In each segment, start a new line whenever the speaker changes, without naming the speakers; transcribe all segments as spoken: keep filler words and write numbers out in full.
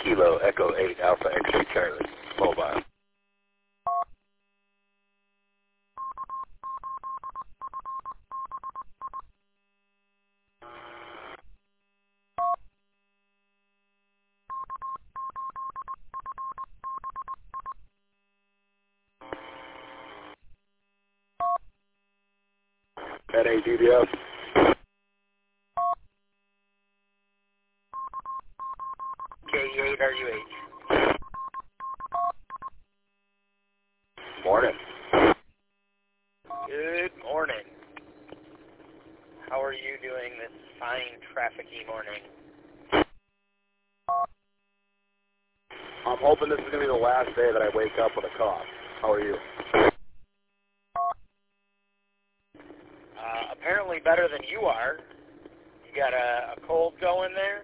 Kilo Echo eight Alpha X-Ray Charlie, mobile. N A D B S.
K eight R U H.
Morning.
Good morning. How are you doing this fine trafficy morning?
I'm hoping this is going to be the last day that I wake up with a cough. How are you?
Uh, apparently better than you are. You got a, a cold going there?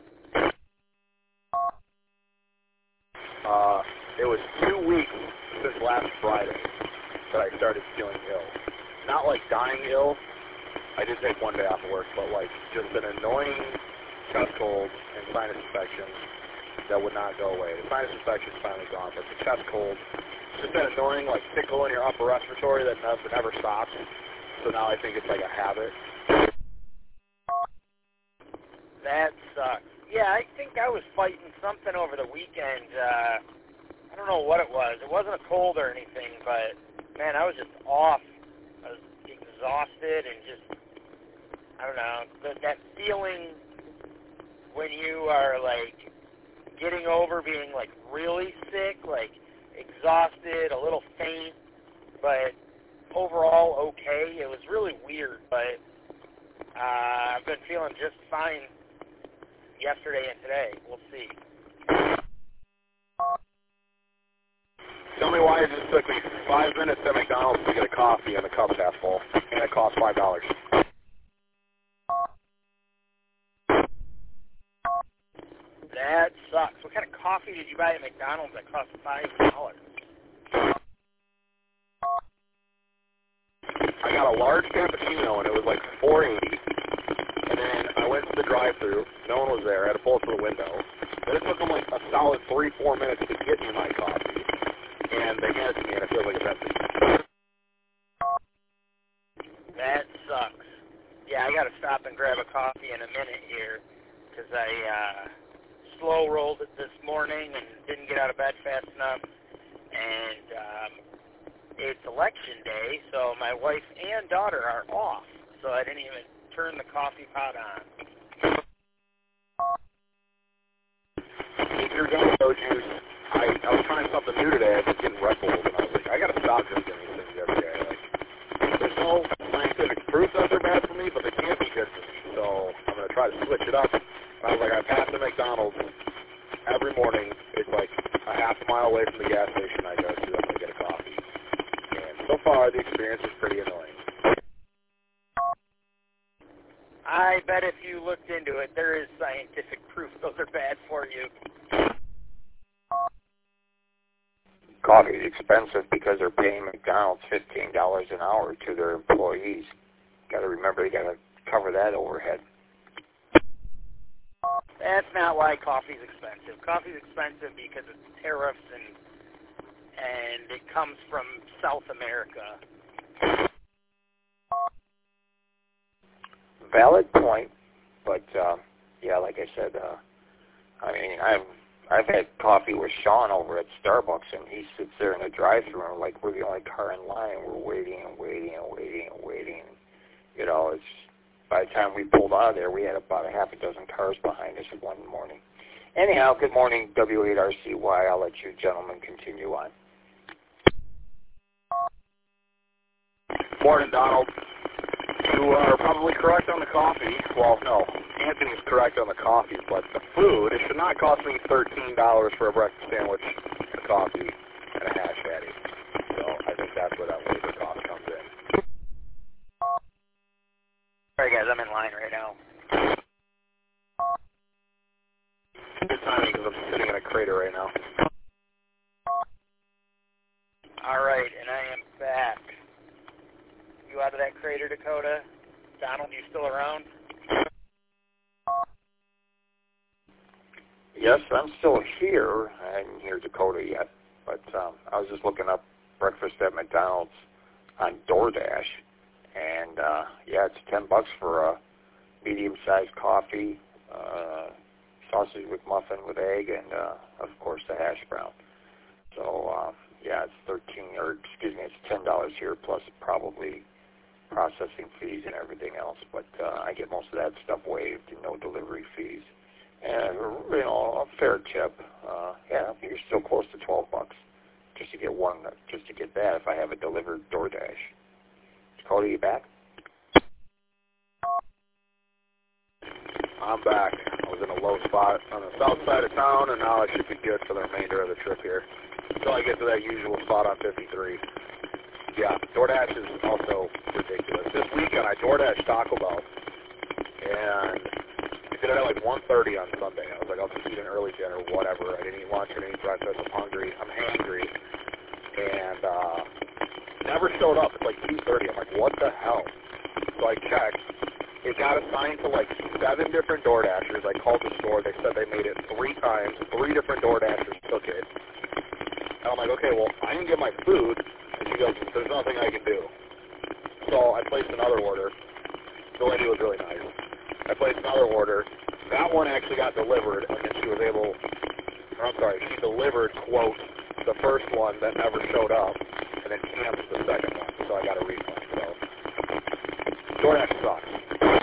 Uh, it was two weeks since last Friday that I started feeling ill. Not like dying ill. I did take one day off of work, but like just an annoying chest cold and sinus infection that would not go away. The sinus infection is finally gone, but the chest cold, just that annoying like tickle in your upper respiratory that never, never stops. So now I think it's like a habit.
That sucks. Yeah, I think I was fighting something over the weekend. Uh, I don't know what it was. It wasn't a cold or anything, but, man, I was just off. I was exhausted and just, I don't know, that, that feeling when you are, like, getting over being, like, really sick, like, exhausted, a little faint, but overall okay. It was really weird, but uh, I've been feeling just fine yesterday and today. We'll see.
Tell me why it just took me five minutes at McDonald's to get a coffee and the cup's half full, and it cost five dollars.
That sucks. What kind of coffee did you buy at McDonald's that cost five dollars?
I got a large cappuccino and it was like four eighty. And then I went to the drive-thru. No one was there. I had to pull it to the window. Then it took them like a solid three, four minutes to get me my coffee. And they handed it to me, and it feels like it's empty.
That sucks. Yeah, I got to stop and grab a coffee in a minute here because I uh, slow-rolled it this morning and didn't get out of bed fast enough. And um, it's election day, so my wife and daughter are off, so I didn't even turn the coffee pot on.
If you're done with those juice, I, I was trying something new today. I was getting Red Bulls, and I was like, I got to stop drinking these things every day. Like, there's no scientific proof that they're bad for me, but they can't be good for me. So I'm going to try to switch it up. And I was like, I pass the McDonald's every morning. It's like a half mile away from the gas station I go to. I'm going to get a coffee. And so far, the experience is pretty annoying.
I bet if you looked into it, there is scientific proof those are bad for you.
Coffee is expensive because they're paying McDonald's fifteen dollars an hour to their employees. Got to remember, they got to cover that overhead.
That's not why coffee's expensive. Coffee's expensive because it's tariffs and and it comes from South America.
Valid point, but uh, yeah, like I said, uh, I mean, I've I've had coffee with Sean over at Starbucks, and he sits there in the drive-thru, and like we're the only car in line. We're waiting and waiting and waiting and waiting. You know, it's by the time we pulled out of there, we had about a half a dozen cars behind us one morning. Anyhow, good morning, W eight R C Y. I'll let you gentlemen continue on.
Morning, Donald. You are probably correct on the coffee. Well, no, Anthony's correct on the coffee, but the food, it should not cost me thirteen dollars for a breakfast sandwich, a coffee, and a hash patty. So I think that's where that labor cost comes in.
Sorry, guys, I'm in line right now.
Good timing because I'm sitting in a crater right now.
All right, and I am back. You out of that crater, Dakota? Donald, you still around?
Yes, I'm still here. I didn't hear Dakota yet, but um, I was just looking up breakfast at McDonald's on DoorDash, and uh, yeah, it's ten bucks for a medium-sized coffee, uh, sausage with muffin with egg, and uh, of course the hash brown. So uh, yeah, it's thirteen, or excuse me, it's ten dollars here plus probably processing fees and everything else. But uh, I get most of that stuff waived and no delivery fees, and you know, a fair tip. Uh, yeah, you're still close to twelve bucks just to get one, just to get that if I have it delivered DoorDash. Dakota, you back?
I'm back. I was in a low spot on the south side of town, and now I should be good for the remainder of the trip here until I get to that usual spot on fifty-three. Yeah, DoorDash is also ridiculous. This weekend I DoorDash Taco Bell, and I did it at like one thirty on Sunday. I was like, I'll just eat an early dinner, whatever. I didn't eat lunch, I didn't eat breakfast. I'm hungry. I'm hangry. And uh, never showed up. It's like two thirty. I'm like, what the hell? So I checked. It got assigned to like seven different DoorDashers. I called the store. They said they made it three times. Three different DoorDashers took it. And I'm like, okay, well, I didn't get my food. And she goes, there's nothing I can do. So I placed another order. The lady was really nice. I placed another order. That one actually got delivered, and then she was able, or I'm sorry, she delivered, quote, the first one that never showed up, and then canceled the second one. So I got a refund. So DoorDash sucks.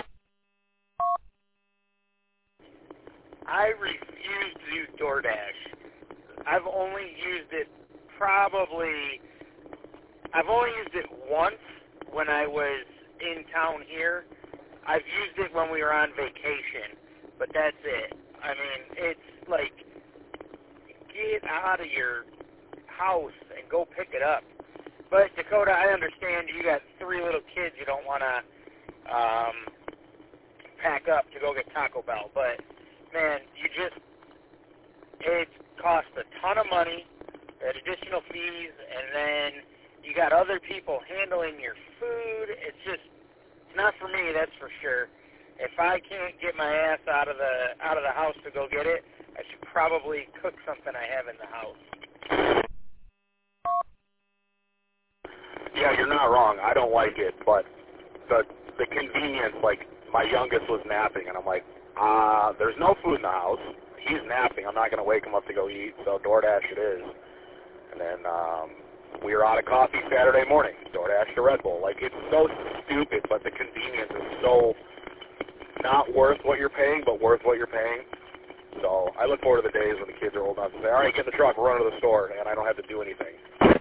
I refuse to use DoorDash. I've only used it probably, I've only used it once when I was in town here. I've used it when we were on vacation, but that's it. I mean, it's like, get out of your house and go pick it up. But Dakota, I understand you got three little kids you don't want to um, pack up to go get Taco Bell, but man, you just, it costs a ton of money, additional fees, and then you got other people handling your food. It's just, it's not for me, that's for sure. If I can't get my ass out of the out of the house to go get it, I should probably cook something I have in the house.
Yeah, you're not wrong. I don't like it, but the the convenience, like, my youngest was napping, and I'm like, uh, there's no food in the house. He's napping. I'm not going to wake him up to go eat, so DoorDash it is. And then um, we were out of coffee Saturday morning. DoorDash to Red Bull. Like, it's so stupid, but the convenience is so not worth what you're paying, but worth what you're paying. So I look forward to the days when the kids are old enough to say, all right, get in the truck, we're running to the store, and I don't have to do anything.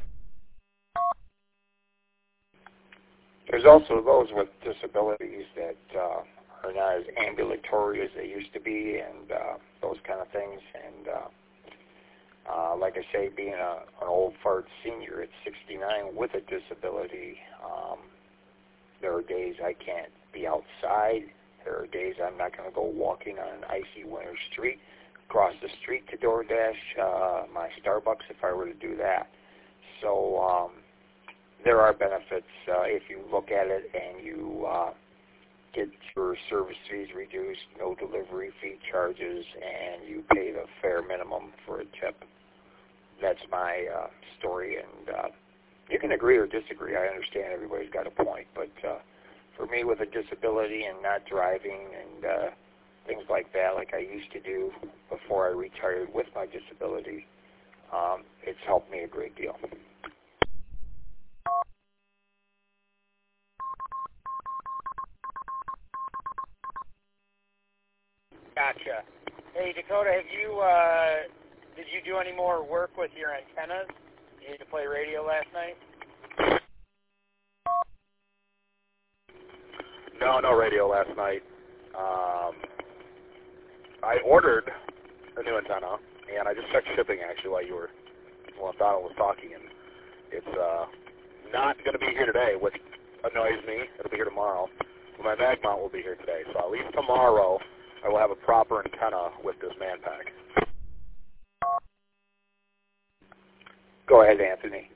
There's also those with disabilities that uh, are not as ambulatory as they used to be, and uh, those kind of things. And uh, uh, like I say, being a, an old fart senior at sixty-nine with a disability, um, there are days I can't be outside. There are days I'm not going to go walking on an icy winter street, across the street to DoorDash uh, my Starbucks if I were to do that. So um, there are benefits uh, if you look at it and you uh, get your service fees reduced, no delivery fee charges, and you pay the fair minimum for a tip. That's my uh, story, and uh, you can agree or disagree. I understand everybody's got a point, but uh, for me with a disability and not driving and uh, things like that, like I used to do before I retired with my disability, um, it's helped me a great deal.
Gotcha. Hey, Dakota, have you, uh, did you do any more work with your antennas? You had to play radio last night?
No, no radio last night. Um, I ordered a new antenna, and I just checked shipping actually while you were, while Donald was talking, and it's uh, not going to be here today, which annoys me. It'll be here tomorrow. But my mag mount will be here today, so at least tomorrow I will have a proper antenna with this man pack.
Go ahead, Anthony.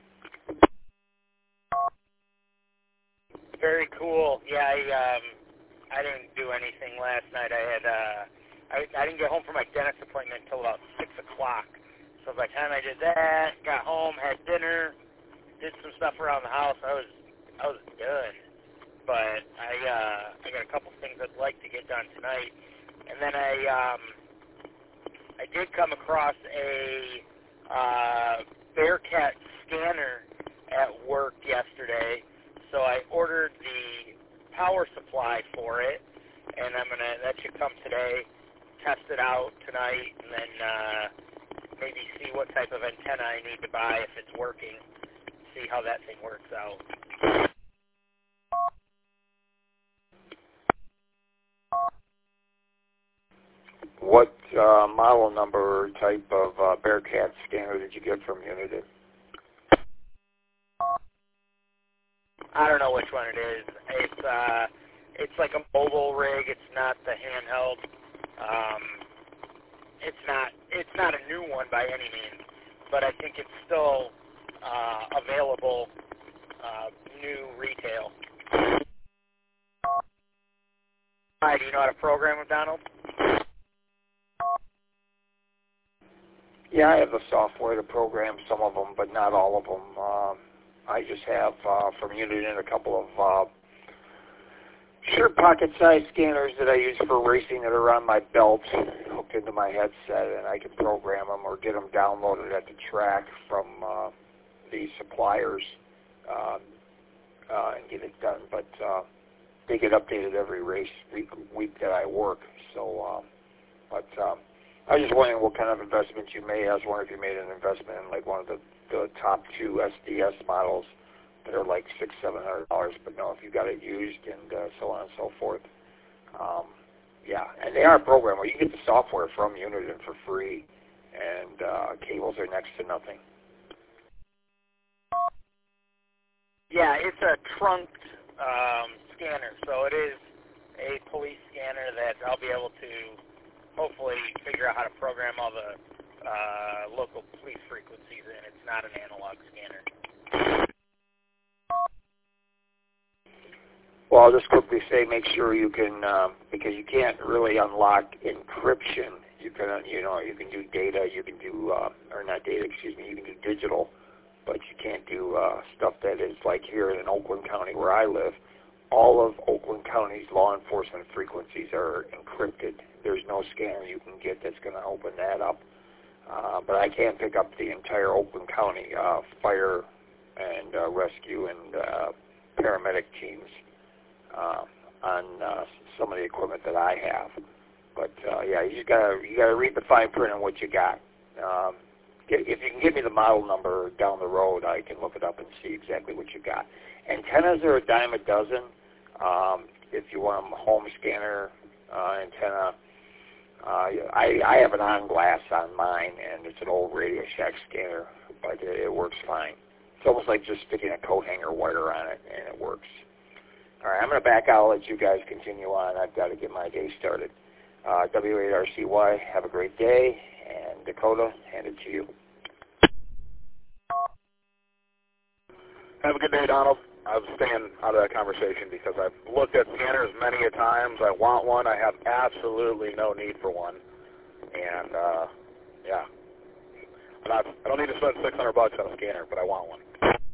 Very cool. Yeah, I um, I didn't do anything last night. I had uh, I, I didn't get home from my dentist appointment until about six o'clock. So by the time I did that, got home, had dinner, did some stuff around the house, I was I was done. But I uh, I got a couple things I'd like to get done tonight, and then I um, I did come across a uh, Bearcat scanner at work yesterday, so I ordered the power supply for it, and I'm gonna that should come today. Test it out tonight, and then uh, maybe see what type of antenna I need to buy if it's working. See how that thing works out.
What uh, model number or type of uh, Bearcat scanner did you get from Uniden?
I don't know which one it is. It's uh, it's like a mobile rig. It's not the handheld. Um, it's not it's not a new one by any means, but I think it's still uh, available uh, new retail. Hi, do you know how to program them, Donald?
Yeah, I have the software to program some of them, but not all of them. Um, I just have uh, from Uniden a couple of uh, short pocket-sized scanners that I use for racing that are on my belt, hooked into my headset, and I can program them or get them downloaded at the track from uh, the suppliers uh, uh, and get it done. But uh, they get updated every race week, week that I work. So, um, but um, I was just wondering what kind of investments you made. I was wondering if you made an investment in like one of the, the top two S D S models that are like six, seven hundred dollars. But no, if you got it used and uh, so on and so forth, um, yeah. And they are programmable. You get the software from Uniden for free, and uh, cables are next to nothing.
Yeah, it's a trunked um, scanner, so it is a police scanner that I'll be able to hopefully figure out how to program all the uh, local police frequencies in. It's not an analog scanner.
Well, I'll just quickly say make sure you can, uh, because you can't really unlock encryption. You can, uh, you know, you can do data, you can do, uh, or not data, excuse me, you can do digital, but you can't do uh, stuff that is like here in Oakland County where I live. All of Oakland County's law enforcement frequencies are encrypted. There's no scanner you can get that's going to open that up. Uh, but I can pick up the entire Oakland County uh, fire and uh, rescue and uh, paramedic teams uh, on uh, some of the equipment that I have. But uh, yeah, you just gotta you gotta read the fine print on what you got. Um, get, if you can give me the model number down the road, I can look it up and see exactly what you got. Antennas are a dime a dozen. Um, if you want a home scanner uh, antenna, uh, I, I have an on glass on mine, and it's an old Radio Shack scanner, but it, it works fine. It's almost like just sticking a coat hanger wire on it, and it works. All right, I'm going to back out. I'll let you guys continue on. I've got to get my day started. Uh, W eight R C Y, have a great day, and Dakota, hand it to you.
Have a good day, Donald. I was staying out of that conversation because I've looked at scanners many a times. I want one. I have absolutely no need for one. And, uh, yeah. I'm not, I don't need to spend six hundred bucks on a scanner, but I want one.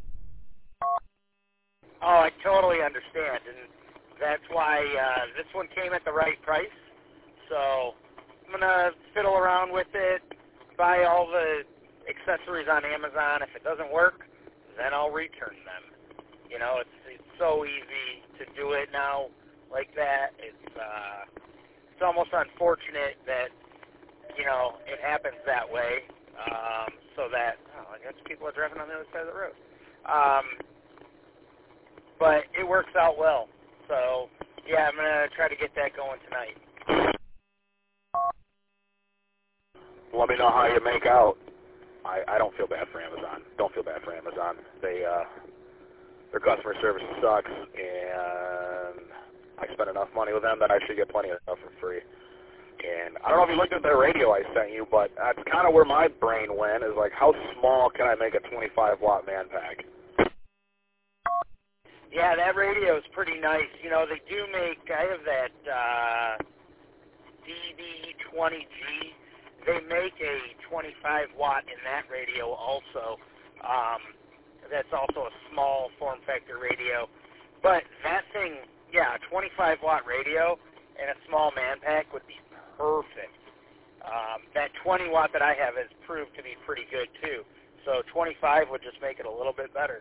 Oh, I totally understand, and that's why uh, this one came at the right price. So I'm going to fiddle around with it, buy all the accessories on Amazon. If it doesn't work, then I'll return them. You know, it's it's so easy to do it now like that. It's uh, it's almost unfortunate that, you know, it happens that way. Um, so that oh, I guess people are driving on the other side of the road. Um, but it works out well. So yeah, I'm gonna try to get that going tonight.
Let me know how you make out. I, I don't feel bad for Amazon. Don't feel bad for Amazon. They uh, their customer service sucks, and I spend enough money with them that I should get plenty of stuff for free. And I don't know if you looked at that radio I sent you, but that's kind of where my brain went, is like, how small can I make a twenty-five watt man pack?
Yeah, that radio is pretty nice. You know, they do make, I have that uh, D B twenty G. They make a twenty-five watt in that radio also. Um, that's also a small form factor radio. But that thing, yeah, a twenty-five watt radio and a small man pack would be perfect. Um, that twenty watt that I have has proved to be pretty good too. So twenty-five would just make it a little bit better.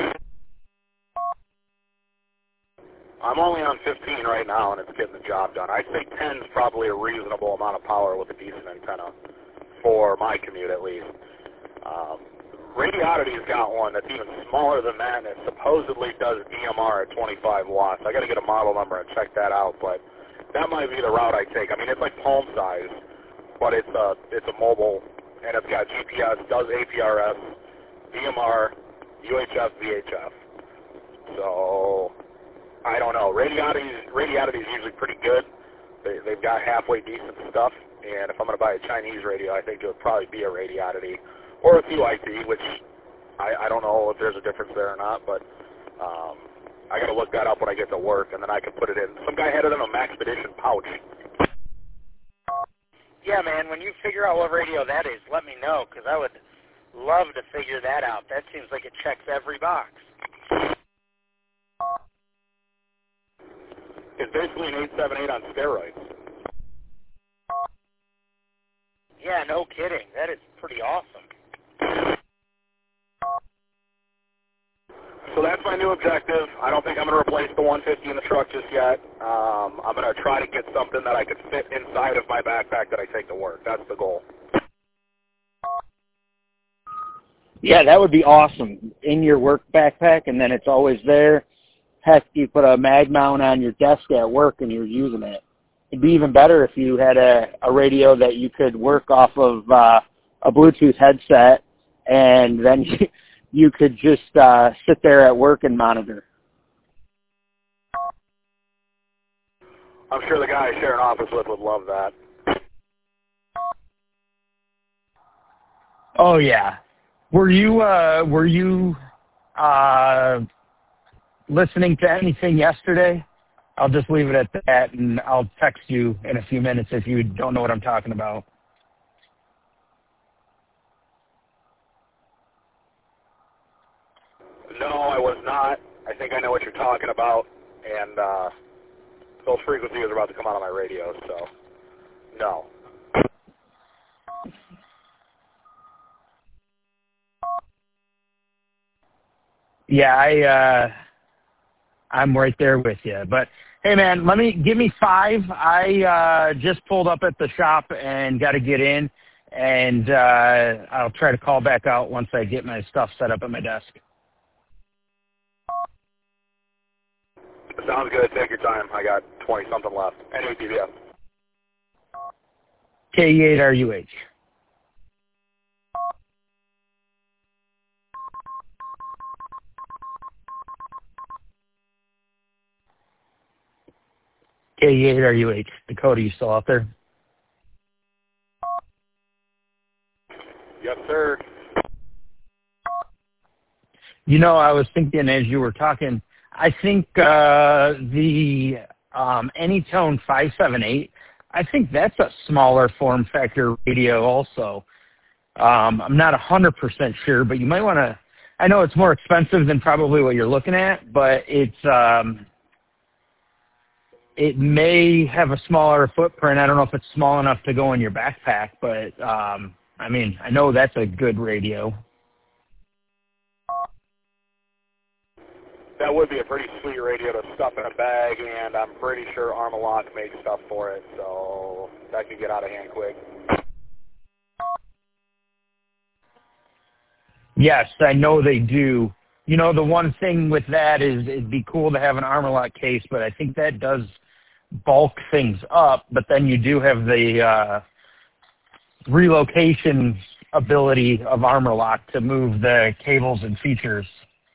I'm only on fifteen right now, and it's getting the job done. I'd say ten is probably a reasonable amount of power with a decent antenna for my commute, at least. Um, Radiodity's got one that's even smaller than that, and it supposedly does D M R at twenty-five watts. I got to get a model number and check that out, but that might be the route I take. I mean, it's like palm size, but it's a it's a mobile, and it's got G P S, does A P R S, D M R, U H F, V H F. So I don't know. Radiodity Radiodity is usually pretty good. They, they've got halfway decent stuff, and if I'm going to buy a Chinese radio, I think it would probably be a Radiodity or a Q I T, which I, I don't know if there's a difference there or not, but um, I got to look that up when I get to work, and then I can put it in. Some guy had it in a Maxpedition pouch.
Yeah, man, when you figure out what radio that is, let me know, because I would love to figure that out. That seems like it checks every box.
It's basically an eight seven eight on steroids.
Yeah, no kidding. That is pretty awesome.
So that's my new objective. I don't think I'm going to replace the one fifty in the truck just yet. Um, I'm going to try to get something that I could fit inside of my backpack that I take to work. That's the goal.
Yeah, that would be awesome. In your work backpack, and then it's always there. Heck, you put a mag mount on your desk at work and you're using it. It'd be even better if you had a, a radio that you could work off of uh, a Bluetooth headset, and then you, you could just uh, sit there at work and monitor.
I'm sure the guy I share an office with would love that.
Oh yeah. Were you uh, were you uh, listening to anything yesterday? I'll just leave it at that, and I'll text you in a few minutes if you don't know what I'm talking about.
No, I was not. I think I know what you're talking about, and uh, those frequencies are about to come out on my radio, so no.
Yeah, I, uh, I'm right there with you. But, hey, man, let me give me five. I uh, just pulled up at the shop and got to get in, and uh, I'll try to call back out once I get my stuff set up at my desk.
Sounds good. Take your time. I got twenty-something left. N A T V S.
K E eight R U H. K E eight R U H. Dakota, you still out there?
Yes, sir.
You know, I was thinking as you were talking, I think uh, the um, Anytone five seven eight, I think that's a smaller form factor radio also. Um, I'm not one hundred percent sure, but you might want to, I know it's more expensive than probably what you're looking at, but it's, um, it may have a smaller footprint. I don't know if it's small enough to go in your backpack, but, um, I mean, I know that's a good radio.
That would be a pretty sweet radio to stuff in a bag, and I'm pretty sure Armalock makes stuff for it, so that could get out of hand quick.
Yes, I know they do. You know, the one thing with that is it'd be cool to have an Armalock case, but I think that does bulk things up, but then you do have the uh, relocation ability of Armalock to move the cables and features.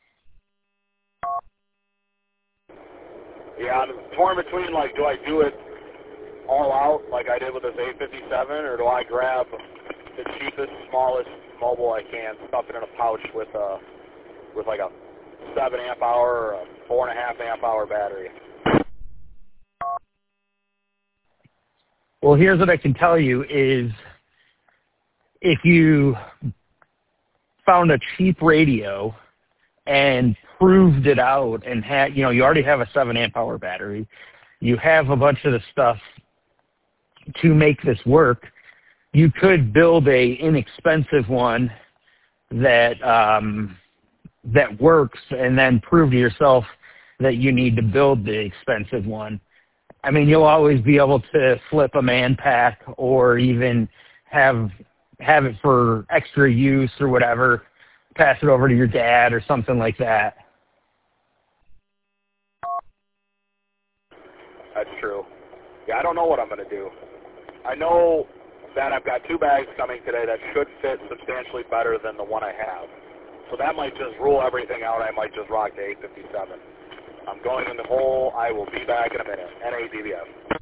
Yeah, I'm torn between, like, do I do it all out like I did with this eight fifty-seven, or do I grab the cheapest, smallest mobile I can, stuff it in a pouch with a, with like a seven amp hour or a four and a half amp hour battery?
Well, here's what I can tell you is if you found a cheap radio and proved it out and had, you know, you already have a seven amp hour battery, you have a bunch of the stuff to make this work, you could build a inexpensive one that um, that works and then prove to yourself that you need to build the expensive one. I mean, you'll always be able to flip a man pack or even have have it for extra use or whatever, pass it over to your dad or something like that.
That's true. Yeah, I don't know what I'm going to do. I know that I've got two bags coming today that should fit substantially better than the one I have. So that might just rule everything out. I might just rock the eight fifty-seven. I'm going in the hole. I will be back in a minute. N A D B S.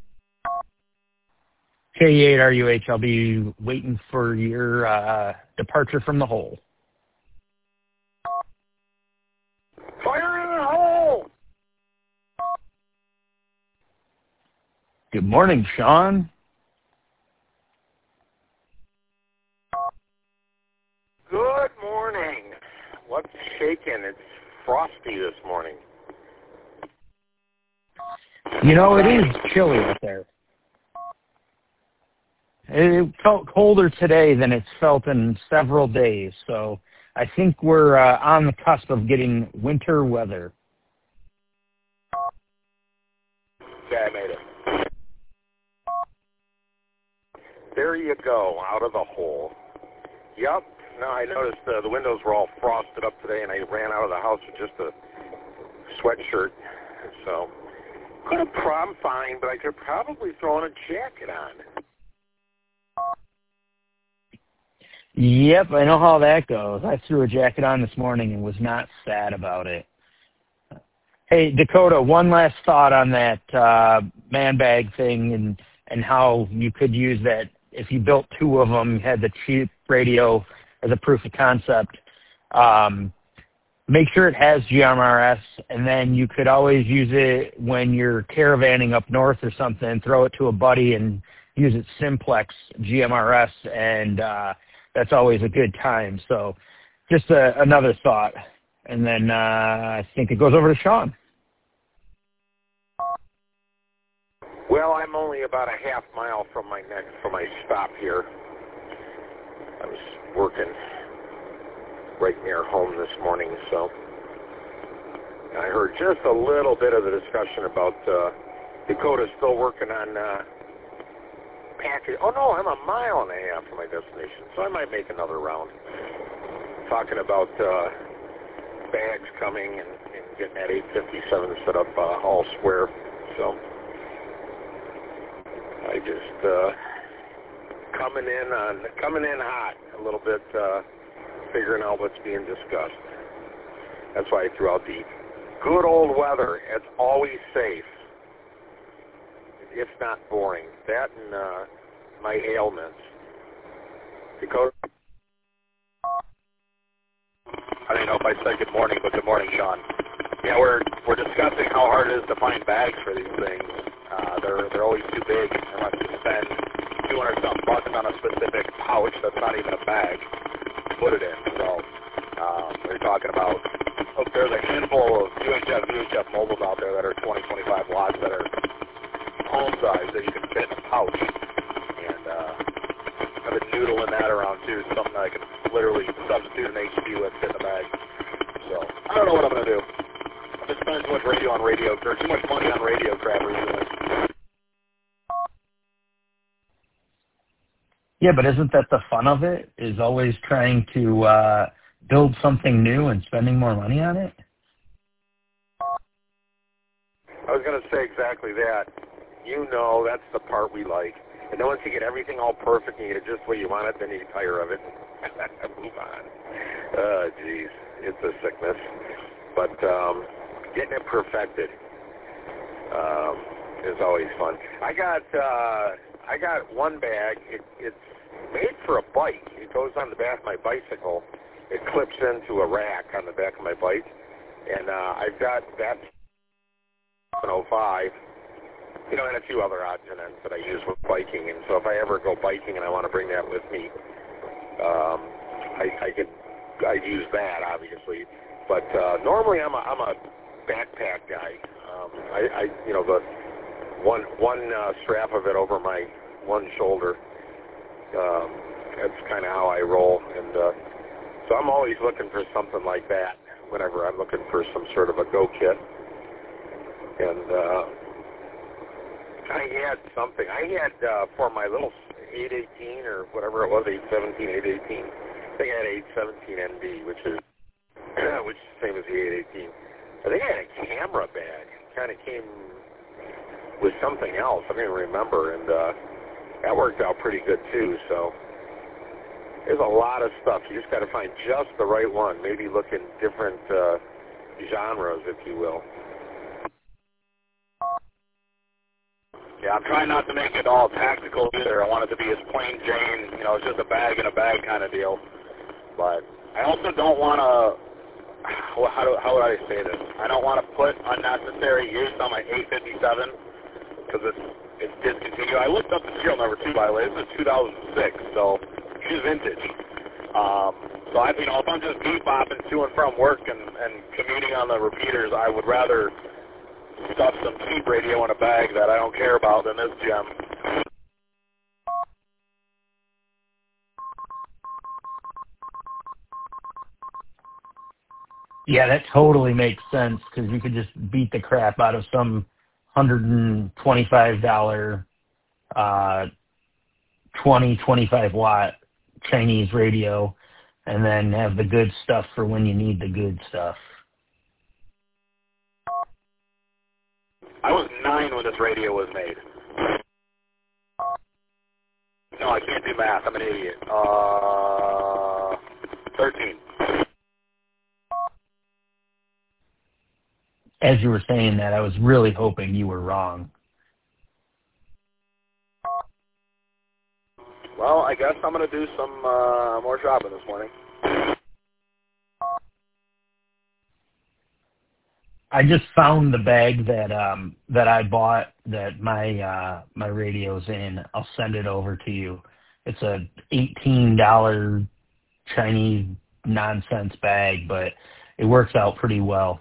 K eight R U H, I'll be waiting for your uh, departure from the hole.
Fire in the hole!
Good morning, Sean.
Good morning. What's shaking? It's frosty this morning.
You know, it is chilly out there. It felt colder today than it's felt in several days, so I think we're uh, on the cusp of getting winter weather.
Yeah, I made it.
There you go, out of the hole. Yep. Now I noticed uh, the windows were all frosted up today, and I ran out of the house with just a sweatshirt. So could have prom fine, but I could probably throw in a jacket on.
Yep, I know how that goes. I threw a jacket on this morning and was not sad about it. Hey, Dakota, one last thought on that uh, man bag thing and, and how you could use that. If you built two of them, you had the cheap radio as a proof of concept. Um, make sure it has G M R S, and then you could always use it when you're caravanning up north or something, throw it to a buddy and use it simplex G M R S, and uh, that's always a good time. So just a, another thought. And then uh, I think it goes over to Sean.
Well, I'm only about a half mile from my next from my stop here. I was working right near home this morning, so I heard just a little bit of the discussion about uh, Dakota still working on uh, package. Oh no, I'm a mile and a half from my destination, so I might make another round. Talking about uh, bags coming and, and getting that eight fifty-seven set up uh, all square. So I just uh, coming in on coming in hot a little bit, uh, figuring out what's being discussed. That's why I threw out the good old weather. It's always safe. It's not boring. That and uh, my ailments. Dakota.
I don't know if I said good morning, but good morning, Sean. Yeah, we're we're discussing how hard it is to find bags for these things. Uh, they're they're always too big unless you spend two hundred something bucks on a specific pouch that's not even a bag to put it in. So um, we're talking about oh, there's a handful of U H F U H F mobiles out there that are twenty, twenty-five watts that are home size that you can fit in a pouch. And uh, I've been noodling that around too, something that I can literally substitute an H D with in the bag. So I don't know what I'm going to do. I've been spending too much radio on radio, or too much money on radio crap recently.
Yeah, but isn't that the fun of it, is always trying to uh, build something new and spending more money on it?
I was going to say exactly that. You know, that's the part we like. And then once you get everything all perfect and you get it just the way you want it, then you tire of it. Move on. Oh, geez. It's a sickness. But um, getting it perfected um, is always fun. I got uh, I got one bag. It, it's made for a bike. It goes on the back of my bicycle. It clips into a rack on the back of my bike. And uh, I've got that seven oh five
you know, and a few other odds and ends that I use with biking. And so if I ever go biking and I want to bring that with me, um, I, I could I use that obviously. But uh, normally I'm a I'm a backpack guy. Um, I, I you know the one one uh, strap of it over my one shoulder. Um, that's kind of how I roll, and uh, so I'm always looking for something like that whenever I'm looking for some sort of a go kit. And uh, I had something. I had uh, for my little eight eighteen or whatever it was, eight seventeen, eight eighteen. I think I had eight seventeen N D, which is which is the same as the eight eighteen. I think I had a camera bag. Kind of came with something else. I don't even remember, and uh, that worked out pretty good too. So there's a lot of stuff. You just got to find just the right one. Maybe look in different uh, genres, if you will.
Yeah, I'm trying not to make it all tactical either. I want it to be as plain Jane, you know, it's just a bag in a bag kind of deal. But I also don't want to, how, do, how would I say this? I don't want to put unnecessary use on my eight fifty-seven because it's, it's discontinued. I looked up the serial number too, by the way. This is two thousand six, so it is vintage. Um, so, I, you know, if I'm just beat-bopping to and from work and, and commuting on the repeaters, I would rather stuff some cheap radio in a bag that I don't care about than this gem.
Yeah, that totally makes sense because you could just beat the crap out of some one hundred twenty-five dollars uh, twenty, twenty-five watt Chinese radio and then have the good stuff for when you need the good stuff.
I was nine when this radio was made. No, I can't do math. I'm an idiot. Uh, thirteen.
As you were saying that, I was really hoping you were wrong.
Well, I guess I'm going to do some uh, more shopping this morning.
I just found the bag that um that I bought that my uh my radio's in. I'll send it over to you. It's a eighteen dollar Chinese nonsense bag, but it works out pretty well.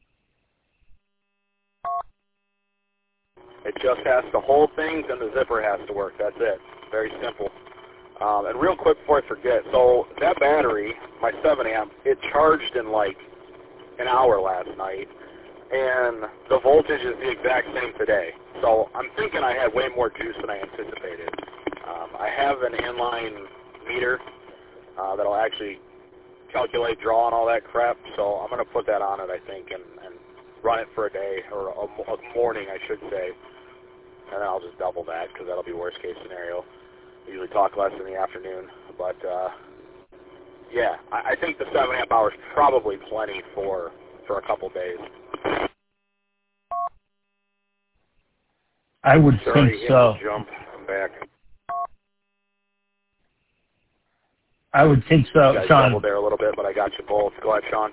It just has to hold things and the zipper has to work. That's it. Very simple. Um, and real quick before I forget, so that battery, my seven amp, it charged in like an hour last night. And the voltage is the exact same today. So I'm thinking I had way more juice than I anticipated. Um, I have an inline meter uh, that'll actually calculate draw and all that crap. So I'm going to put that on it, I think, and, and run it for a day, or a, a morning, I should say. And then I'll just double that because that'll be worst case scenario. I usually talk less in the afternoon. But, uh, yeah, I, I think the seven amp hour is probably plenty for, for a couple days.
I would
Sorry,
think so.
Jump. I'm back.
I would think so,
You guys
Sean.
doubled there a little bit, but I got you both. Go ahead, Sean.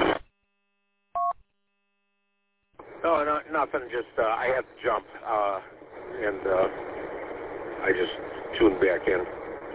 No, no, nothing. Just uh, I had to jump, uh, and uh, I just tuned back in.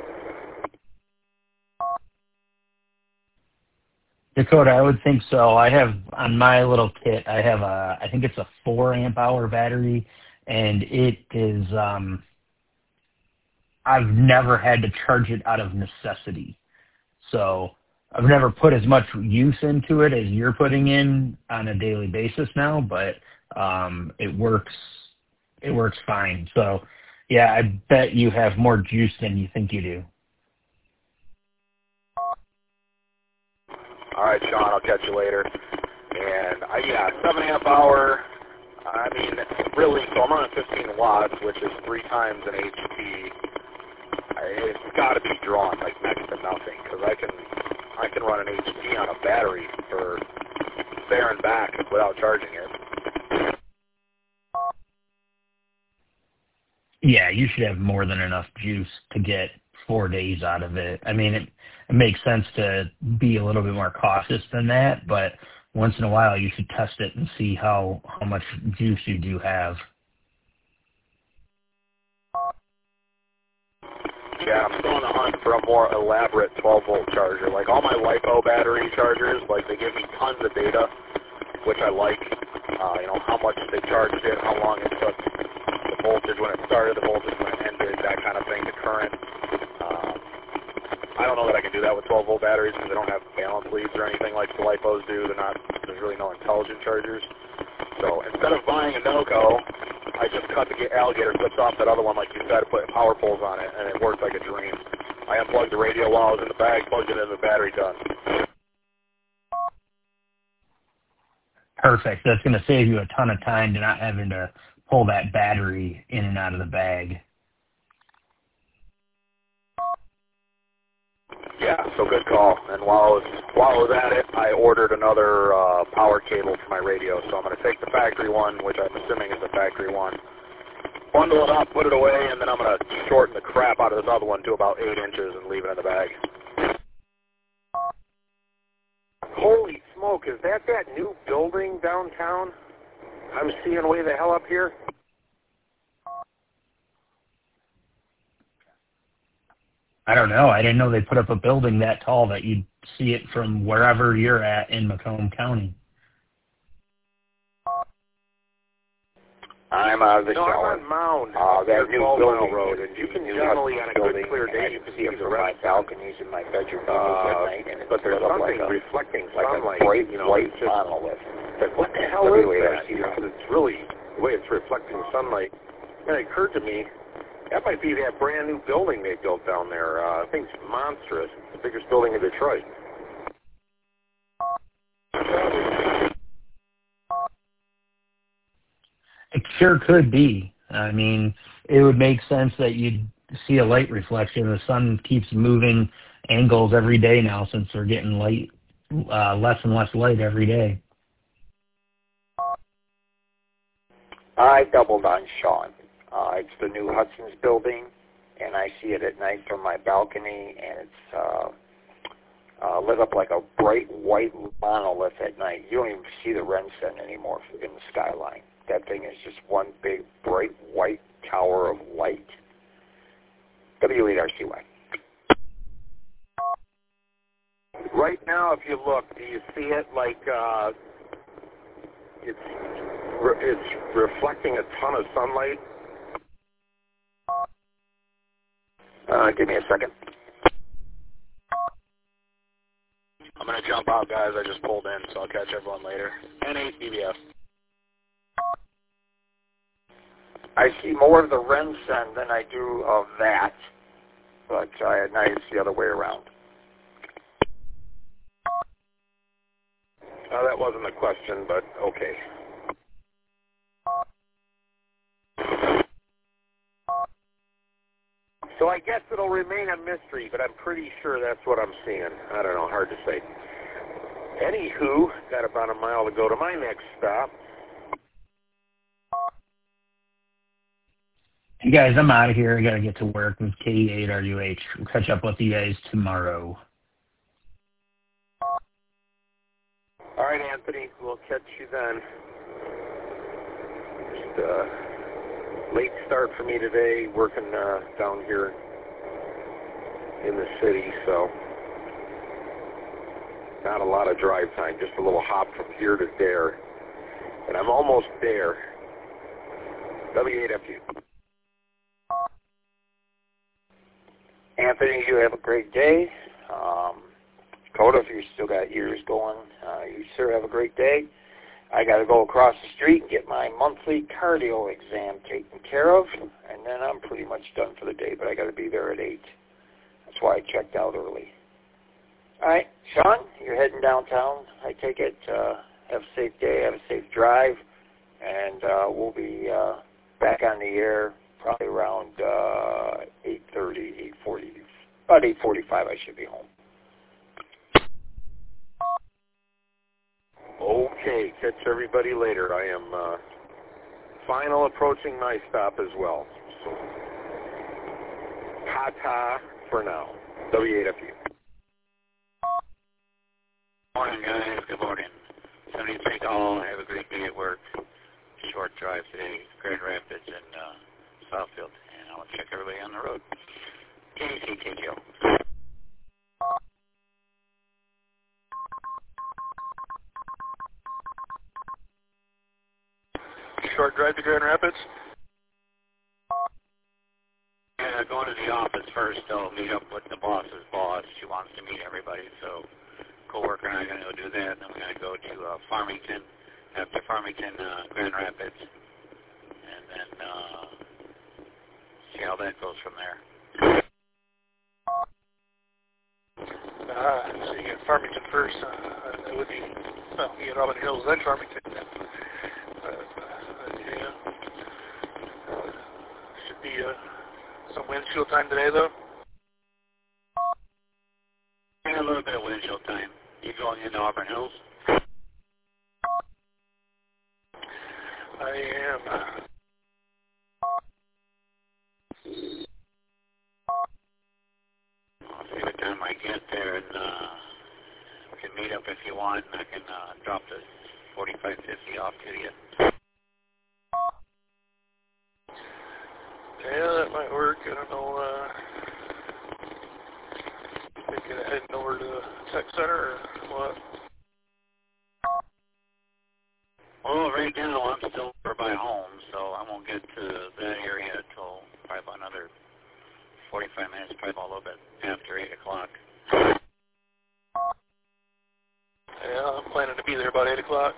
Dakota, I would think so. I have on my little kit, I have a, I think it's a four amp hour battery, and it is, um, I've never had to charge it out of necessity. So I've never put as much use into it as you're putting in on a daily basis now, but um, it works, it works fine. So yeah, I bet you have more juice than you think you do.
All right, Sean, I'll catch you later. And, uh, yeah, seven amp hour, I mean, really, so I'm running fifteen watts, which is three times an H P. It's got to be drawn like next to nothing, because I can, I can run an H P on a battery for there and back without charging it.
Yeah, you should have more than enough juice to get four days out of it. I mean, it, it makes sense to be a little bit more cautious than that, but once in a while you should test it and see how, how much juice you do have.
Yeah, I'm still on the hunt for a more elaborate twelve volt charger. Like all my LiPo battery chargers, like they give me tons of data, which I like. Uh, you know, how much they charged it, how long it took, the voltage when it started, the voltage when it ended, that kind of thing, the current. Um, I don't know that I can do that with twelve volt batteries because they don't have balance leads or anything like the LiPos do. They're not, there's really no intelligent chargers. So instead of buying a NOCO, I just cut the alligator clips off that other one, like you said, put power poles on it, and it worked like a dream. I unplugged the radio while I was in the bag, plugged it in, the battery done.
Perfect. That's going to save you a ton of time to not having to pull that battery in and out of the bag.
Yeah, so good call. And while I was while I was at it, I ordered another uh, power cable for my radio. So I'm going to take the factory one, which I'm assuming is the factory one, bundle it up, put it away, and then I'm going to shorten the crap out of this other one to about eight inches and leave it in the bag.
Holy smoke, is that that new building downtown I'm seeing way the hell up here?
I don't know. I didn't know they put up a building that tall that you'd see it from wherever you're at in Macomb County.
I'm out of the
no,
shower.
I'm on Mound.
Uh, that new building
Road, and you can
new
generally on a good
building,
clear day
and
you
I
can
see
see
it
the
from my
rest.
balconies in my bedroom windows
Uh,
at night, and it's
but there's
lit up
something
like a,
reflecting
like
sunlight.
a bright
you know,
white
it's just,
monolith.
like, what the hell is that? You know, it's really the way it's reflecting sunlight. And it occurred to me that might be that brand new building they built down there. Uh, I think it's monstrous. It's the biggest building in Detroit.
It sure could be. I mean, it would make sense that you'd see a light reflection. The sun keeps moving angles every day now since they're getting light, uh, less and less light every day.
I doubled on Sean. Uh, it's the new Hudson's building, and I see it at night from my balcony, and it's uh, uh, lit up like a bright white monolith at night. You don't even see the Rensen anymore in the skyline. That thing is just one big, bright, white tower of light. W eight R C Y.
Right now, if you look, do you see it like uh, it's re- it's reflecting a ton of sunlight?
Uh, give me a second.
I'm going to jump out, guys. I just pulled in, so I'll catch everyone later. N eight B B F.
I see more of the Rensen than I do of that, but uh, at night it's the other way around.
Uh, that wasn't a question, but okay. So I guess it'll remain a mystery, but I'm pretty sure that's what I'm seeing. I don't know, hard to say. Anywho, got about a mile to go to my next stop.
Hey guys, I'm out of here. I got to get to work with K eight R U H. We'll catch up with you guys tomorrow.
All right, Anthony, we'll catch you then. Just uh, late start for me today, working uh, down here in the city, so not a lot of drive time, just a little hop from here to there. And I'm almost there. W eight F U.
Anthony, you have a great day. Um, Dakota, if you still got ears going, uh, you sure have a great day. I got to go across the street and get my monthly cardio exam taken care of, and then I'm pretty much done for the day, but I got to be there at eight. That's why I checked out early. All right, Sean, you're heading downtown, I take it. Uh, have a safe day, have a safe drive, and uh, we'll be uh, back on the air probably around uh, eight thirty, eight forty. About eight forty-five I should be home.
Okay, catch everybody later. I am uh, final approaching my stop as well. So, ta-ta for now. W eight F U.
Morning, guys. Good morning. seventy-three call. Have a great day at work. Short drive today. Grand Rapids and uh, Southfield. And I'll check everybody on the road. K C K J O.
Short drive to Grand Rapids?
Yeah, going to the office first. I'll meet up with the boss's boss. She wants to meet everybody, so co-worker and I are going to go do that. And then we're going to go to uh, Farmington, after Farmington, uh, Grand Rapids, and then uh, see how that goes from there.
Uh, so you get Farmington first. Uh, it would be, well, you get Auburn Hills, then Farmington. Uh, uh, yeah. Should be uh, some windshield time today, though.
Yeah, a little bit of windshield time. You going into Auburn Hills?
I am.
I'll see what time I get there, and uh, we can meet up if you want, and I can uh, drop the forty-five fifty off to you.
Yeah, that might work. I don't know. Uh, thinking of heading over to the tech center or what?
Well, right now I'm still over by home, so I won't get to that area until probably about another forty-five minutes, probably a little bit after eight o'clock.
Yeah, I'm planning to be there about eight o'clock.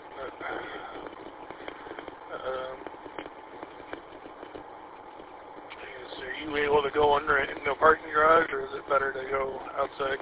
Um, is, are you able to go under in the parking garage, or is it better to go outside?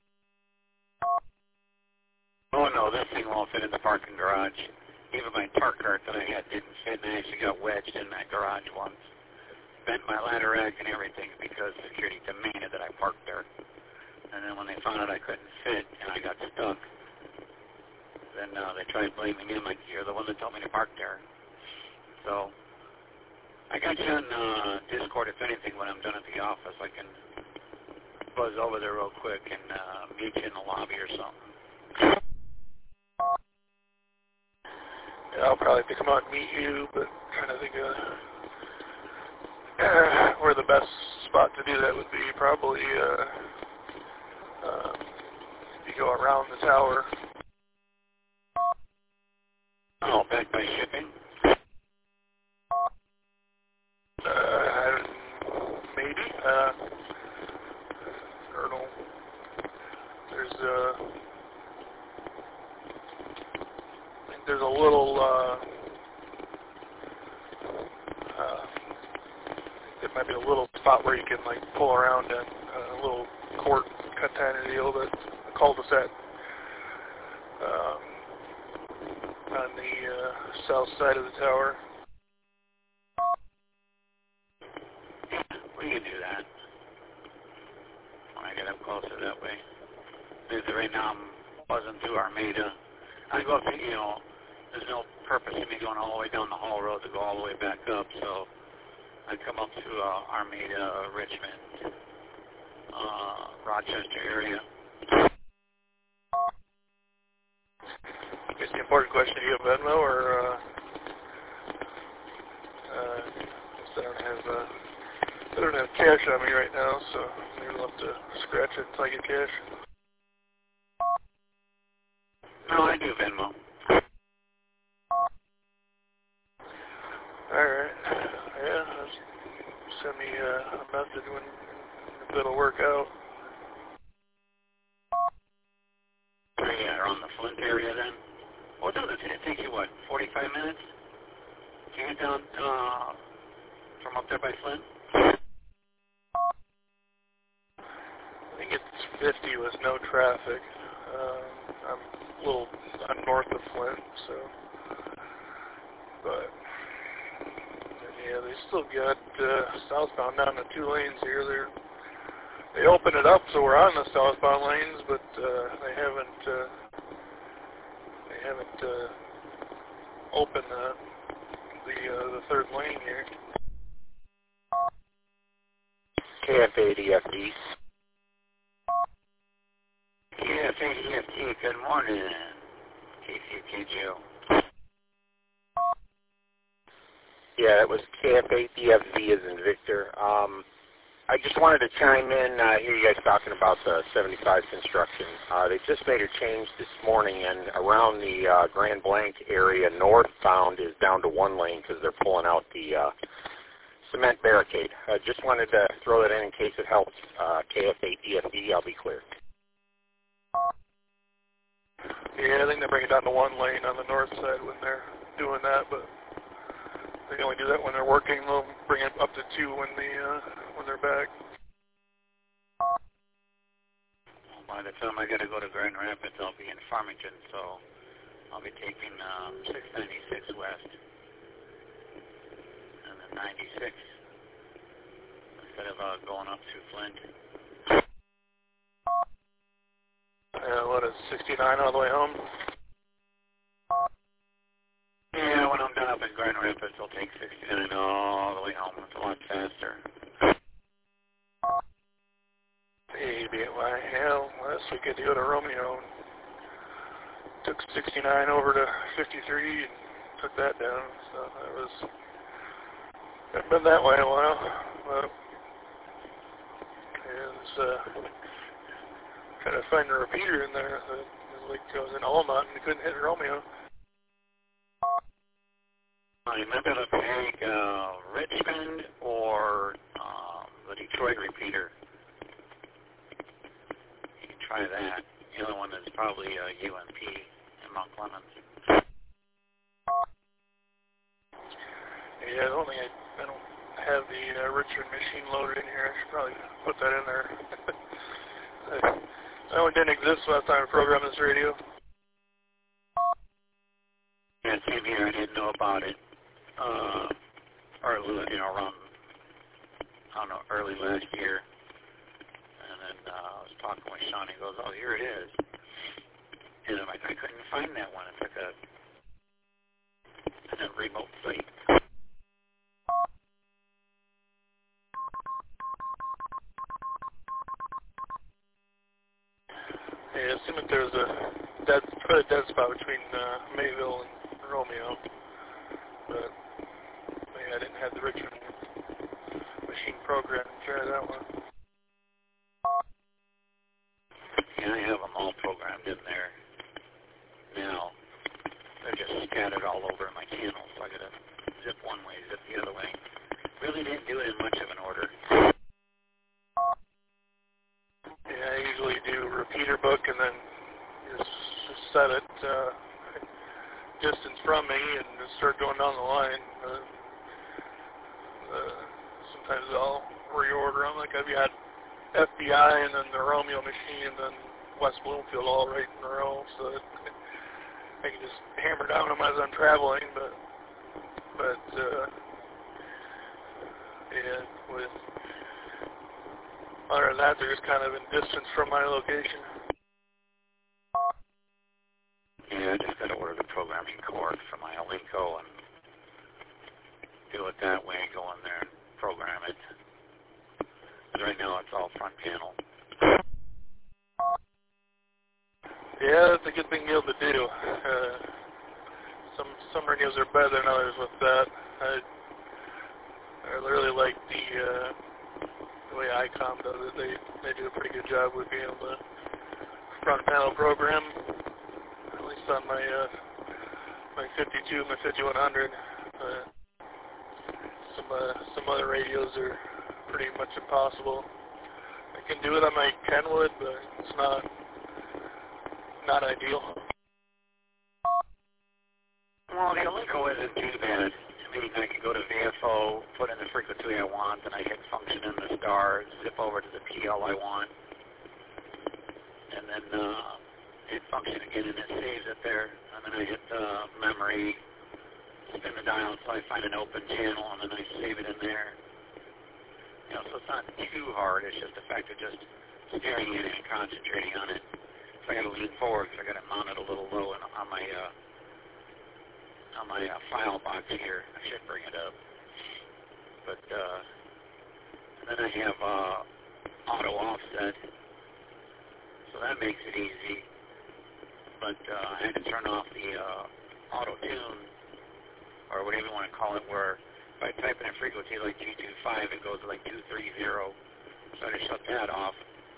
Oh no, this thing won't fit in the parking garage. Even my park cart that I had didn't fit, and I actually got wedged in that garage once. Bent my ladder rack and everything because security demanded that I park there. And then when they found out I couldn't fit and I got stuck, then uh, they tried blaming him like, you're the one that told me to park there. So I got you on uh, Discord, if anything, when I'm done at the office. I can buzz over there real quick and uh, meet you in the lobby or something.
Yeah, I'll probably have to come out and meet you, but trying to think of uh, where the best spot to do that would be. Probably uh, uh, if you go around the tower.
Oh, back by shipping?
Uh, maybe. Uh, I don't know. There's uh, I think there's a little. Uh, uh, there might be a little spot where you can like pull around in uh, a little court kind of deal, but a cul-de-sac. Um, on the uh, south side of the tower.
We can do that. When I get up closer that way. Because right now I'm buzzing through Armada. I go through, you know, there's no purpose in me going all the way down the Hall Road to go all the way back up, so I come up through uh, Armada, Richmond, uh, Rochester area.
I guess the important question, do you have Venmo or, uh, uh, I don't have, uh, I don't have cash on me right now, so maybe I'll have to scratch it until I get cash.
No, I do Venmo.
Alright. Yeah, just send me uh, a message when if it'll work out.
Yeah, around the Flint area then. Well, does it take you, what, forty-five minutes to get down uh, from up there by Flint?
I think it's fifty with no traffic. Um, I'm a little I'm north of Flint, so. But, yeah, they still got uh, southbound down to two lanes here. They're, they opened it up so we're on the southbound lanes, but uh, they haven't uh, they haven't uh, opened the the, uh, the third lane here.
K F eighty F D.
K F eighty F D, good morning. K C K J O.
Yeah, that was K F eight D F Z as in Victor. Um,
I just wanted to chime in, uh, hear you guys talking about the seventy-five construction. Uh, they just made a change this morning, and around the uh, Grand Blanc area, northbound is down to one lane because they're pulling out the uh, cement barricade. I just wanted to throw that in in case it helps. Uh, K F eight D F D, I'll be clear.
Yeah, I think they bring it down to one lane on the north side when they're doing that, but they only do that when they're working. They'll bring it up to two when the uh, when they're back.
Well, by the time I got to go to Grand Rapids, I'll be in Farmington, so I'll be taking um, six ninety-six west and then ninety-six instead of uh, going up through Flint.
Uh, what is sixty-nine all the way home?
Yeah, when I'm done up in Grand Rapids, I'll take sixty-nine all the way home. It's a lot faster.
Maybe. Why, hell, last week I had to go to Romeo. Took sixty-nine over to fifty-three and took that down. So that was, I've been that way in a while. But it's, uh, trying to find a repeater in there. It was like I was in Almont and couldn't hit Romeo.
I remember to take uh, Richmond or uh, the Detroit repeater. You can try that. The other one is probably uh, U M P in Mount Clemens.
Yeah, the only I, I don't have the uh, Richmond machine loaded in here. I should probably put that in there. That one didn't exist last time I programmed this radio.
Yeah, same here. I didn't know about it. Uh, or, you know, around, I don't know, early last year. And then uh, I was talking with Sean. He goes, oh, here it is. And I'm like, I couldn't find that one. It's like a, a remote site.
Yeah, it seemed like there was a dead, a dead spot between uh, Mayville and Romeo. But yeah, I didn't have the Richmond machine program to try that one.
Yeah, I have them all programmed in there now. They're just scattered all over my channel, so I gotta zip one way, zip the other way. Really didn't do it in much of an order.
Yeah, I usually do repeater book and then just set it uh, distance from me and just start going down the line. Uh, uh, sometimes I'll reorder them. Like I've got F B I and then the Romeo machine and then West Bloomfield all right in a row, so that I can just hammer down them as I'm traveling. But but uh, yeah, with other than that, they're just kind of in distance from my location.
Yeah, I just got to order the programming cord for my Alinco and do it that way, go in there and program it. But right now it's all front panel.
Yeah, that's a good thing to be able to do. Uh, some some radios are better than others with that. I, I really like the, uh, the way ICOM does it. They they do a pretty good job with being able to front panel program. At least on my uh, my fifty-two, my fifty-one hundred. Uh, some uh, some other radios are pretty much impossible. I can do it on my Kenwood, but it's not not ideal.
Well, the Alinco isn't too bad. I mean, I can go to V F O, put in the frequency I want, and I hit function in the star, zip over to the P L I want, and then uh, hit function again, and it saves it there. And then I hit the memory, spin the dial until I find an open channel, and then I save it in there. You know, so it's not too hard. It's just the fact of just staring at it and concentrating on it. So I got to lean forward because I got it mounted a little low and on my uh, on my uh, file box here. I should bring it up. But uh, then I have uh, auto offset, so that makes it easy. But uh, I had to turn off the uh, auto tune, or whatever you want to call it, where if I type in a frequency like two two five, it goes to like two three zero. try to shut that off.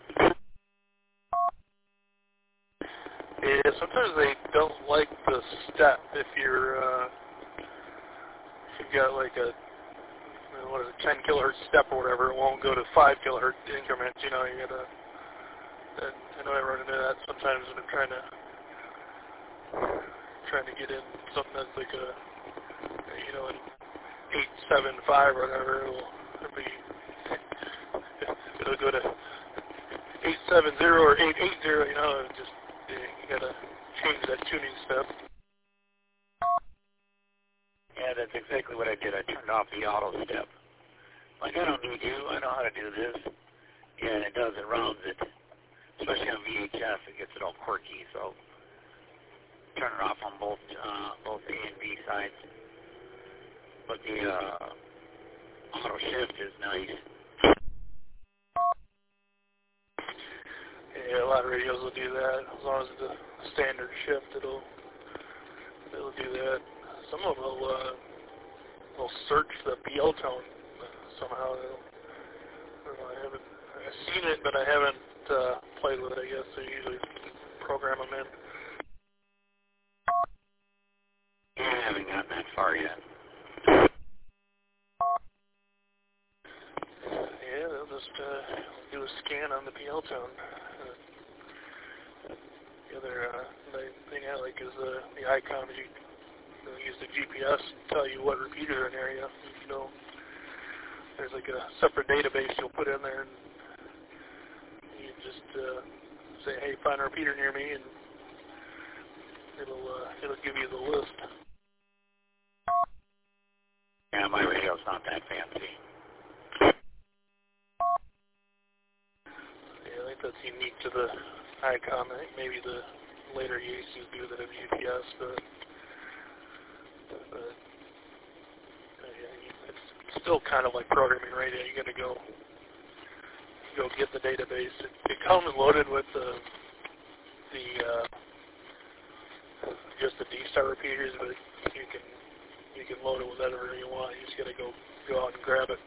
Yeah, sometimes they don't like the step if you're, uh, if you've got like a, what is it, ten kilohertz step or whatever, it won't go to five kilohertz increments, you know, you gotta, and I know I run into that sometimes when I'm trying to, trying to get in something that's like a, you know, an eight seven five or whatever, it'll, it'll be, it'll go to eight seven zero or eight eight zero, you know, it just, you gotta change that tuning step.
Yeah, that's exactly what I did. I turned off the auto step. Like, I don't need you. I know how to do this. Yeah, and it does. It rounds it. Especially on V H S, it gets it all quirky. So turn it off on both uh, both A and B sides. But the uh, auto shift is nice.
Yeah, a lot of radios will do that. As long as it's a standard shift, it'll it'll do that. Some of them will uh, will search the P L tone somehow. I don't know, I haven't I've seen it, but I haven't uh, played with it. I guess they usually program them in.
Yeah, I haven't gotten that far yet.
Yeah, they'll just uh, do a scan on the P L tone. The other uh, thing I like is uh, the ICOM. You, you use the G P S to tell you what repeater in an area. You know, there's like a separate database you'll put in there, and you just uh, say, "Hey, find a repeater near me," and it'll uh, it'll give you the list.
Yeah, my radio's not that fancy.
Yeah, I think that's unique to the ICOM. I think maybe the later Yaesus do that have G P S, but, but uh, yeah, it's still kind of like programming radio. You got to go go get the database. It, it comes loaded with the the uh, just the D-Star repeaters, but you can you can load it with whatever you want. You just got to go go out and grab it.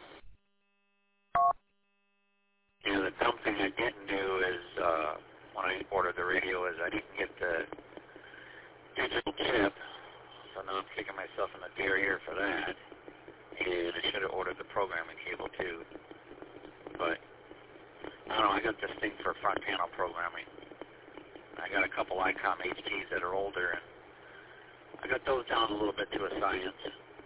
Yeah, the dumb thing I didn't do is, uh, when I ordered the radio, is I didn't get the digital chip, so now I'm kicking myself in the deer ear for that, and I should have ordered the programming cable too, but, I don't know, I got this thing for front panel programming. I got a couple ICOM H Ts that are older, and I got those down a little bit to a science.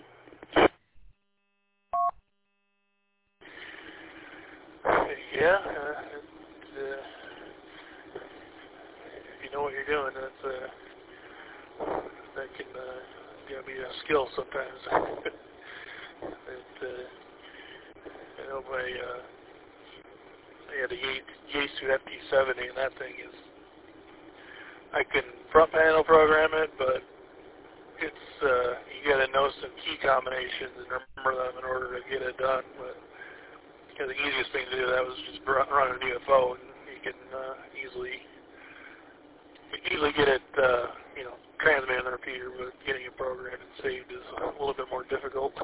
Yeah, uh, it's, uh, if you know what you're doing, that's uh, that can uh, you know, be a skill sometimes. it, uh, I know my uh, I had a Yaesu F T seventy, and that thing is I can front panel program it, but it's uh, you got to know some key combinations and remember them in order to get it done. But because the easiest thing to do that was just run, run an U F O, and you can uh, easily you can easily get it, uh, you know, transmitted on the repeater, but getting it programmed and saved is a little bit more difficult.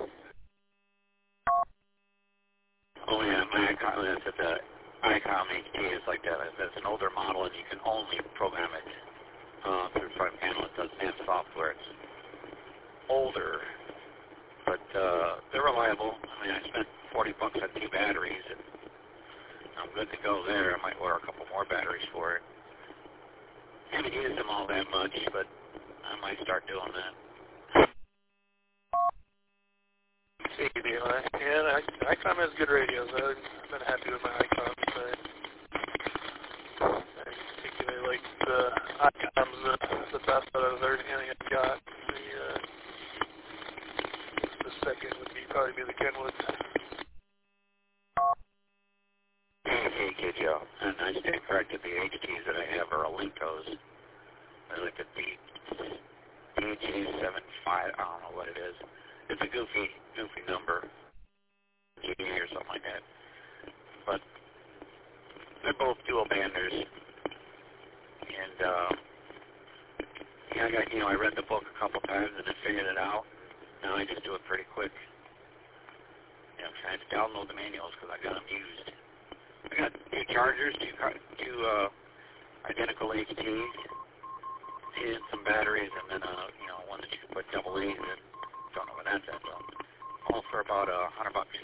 Oh yeah, my ICOM, that's at the ICOM H T is like that. That's an older model, and you can only program it uh, through front panel. It doesn't have software. It's older, but uh, they're reliable. I mean, I spent forty bucks on two batteries, and I'm good to go there. I might order a couple more batteries for it. I haven't used them all that much, but I might start doing that.
See, yeah, ICOM has good radios. I've been happy with my ICOM. I, I particularly like the ICOM's the, the best out of everything I've got. The, uh, the second would be probably be the Kenwood.
Okay, kid, Joe. And I stand corrected. The H Ts that I have are Alintos. I looked at the D G seventy-five. I don't know what it is. It's a goofy, goofy number, G D or something like that. But they're both dual banders. And uh, yeah, I got, you know, I read the book a couple times and I figured it out. Now I just do it pretty quick. You know, I had to download the manuals because I got them used. I got chargers, two, car, two uh, identical H Ts, and some batteries, and then uh, you know one that you can put double A's in. Don't know what that's at though. All for about a uh, hundred bucks.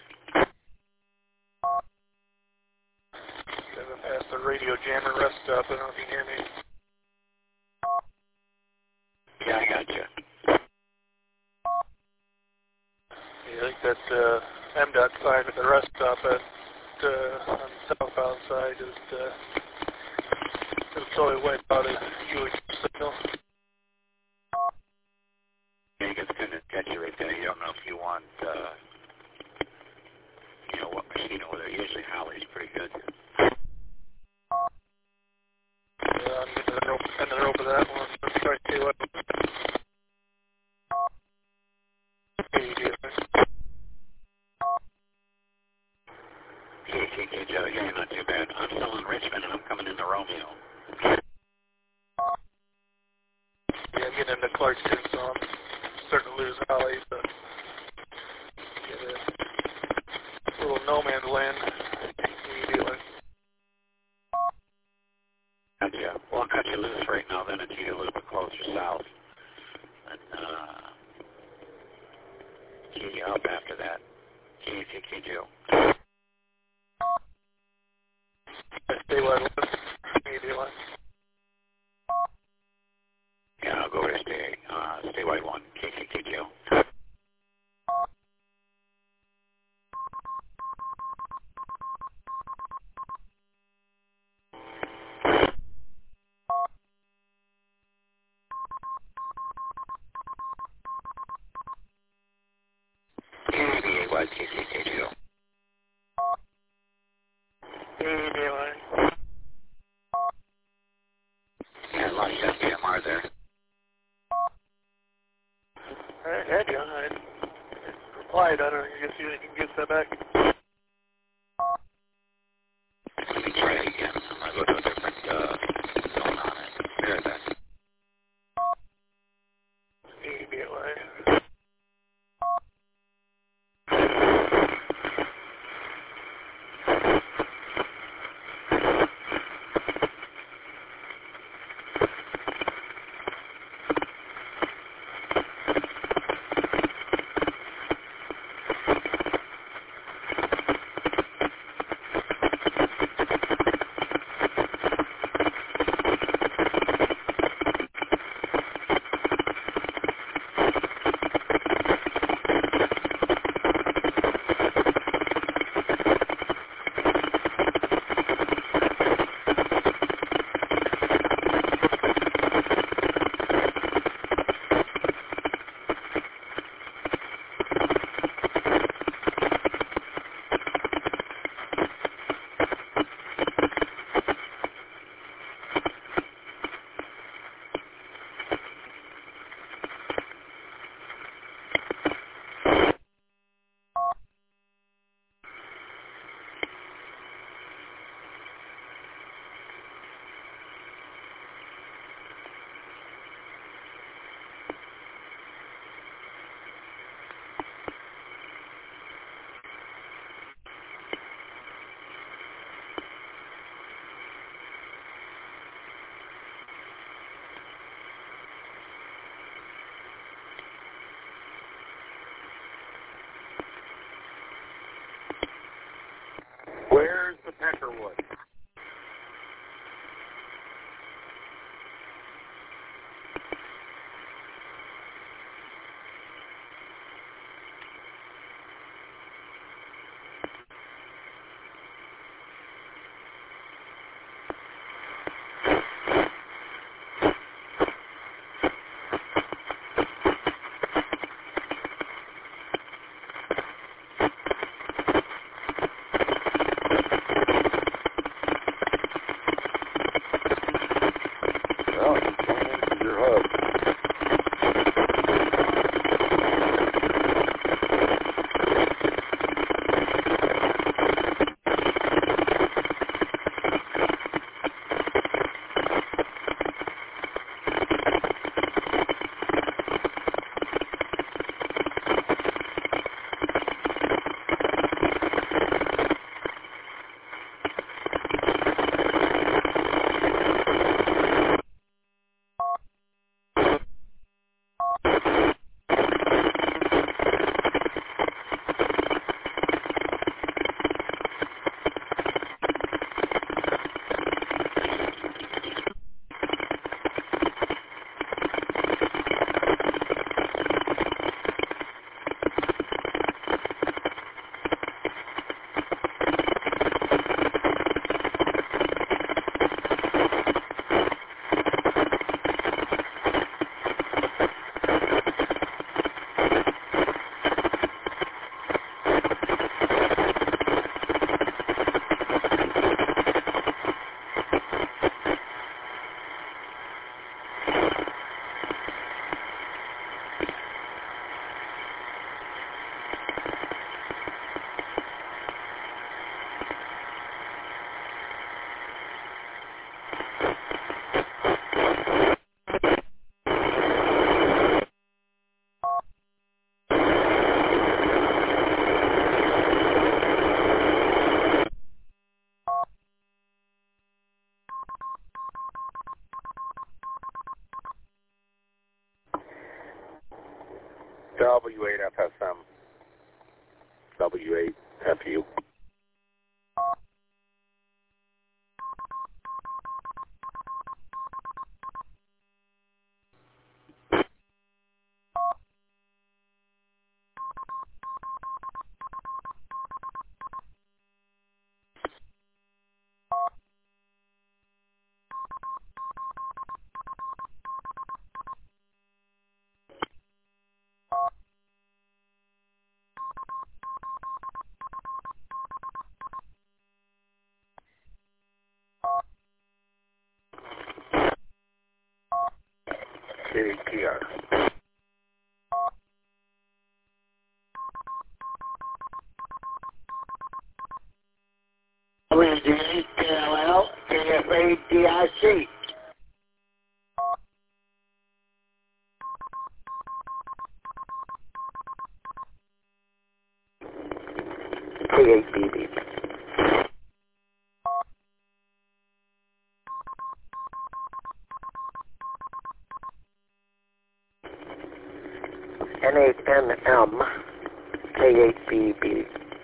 Seven past the Radio Jammer rest stop. I don't know if you can hear me.
Yeah, I got you.
Yeah, I think that uh, M DOT sign at the rest stop at uh, on the southbound side is uh, it'll totally wipe out a U H F signal.
Yeah, it's going to catch you right there. You don't know if you want, uh, you know, what machine over there. Usually Holly's pretty good.
Yeah, I'm getting the rope, getting the rope of that one. Let's try to see what.
K K K Joe, yeah, not too bad. I'm still in Richmond and I'm coming into Romeo.
Yeah, I'm getting into Clarkston, so I'm starting to lose Holly, but get a little no man's land immediately.
Gotcha. Well, I'll cut you loose right now then until you get a little bit closer south. And, uh, key you up after that. K K K Joe.
Stay wide open immediately.
Yeah, I'll go over to stay, uh, stay white one. K K K Joe. K B A Y K K K Joe.
Immediately.
Yeah, lost S B M R there.
I had you. I replied. I don't know. I guess you can get that back.
Let me try it again. I'm going to go to a different uh, zone on it. Be right back.
Immediately.
Where's the Peckerwood?
W eight F S M. W eight F U. K T R.
W D eight K L L K F A D I C.
K eight B B. N eight N M K eight B B.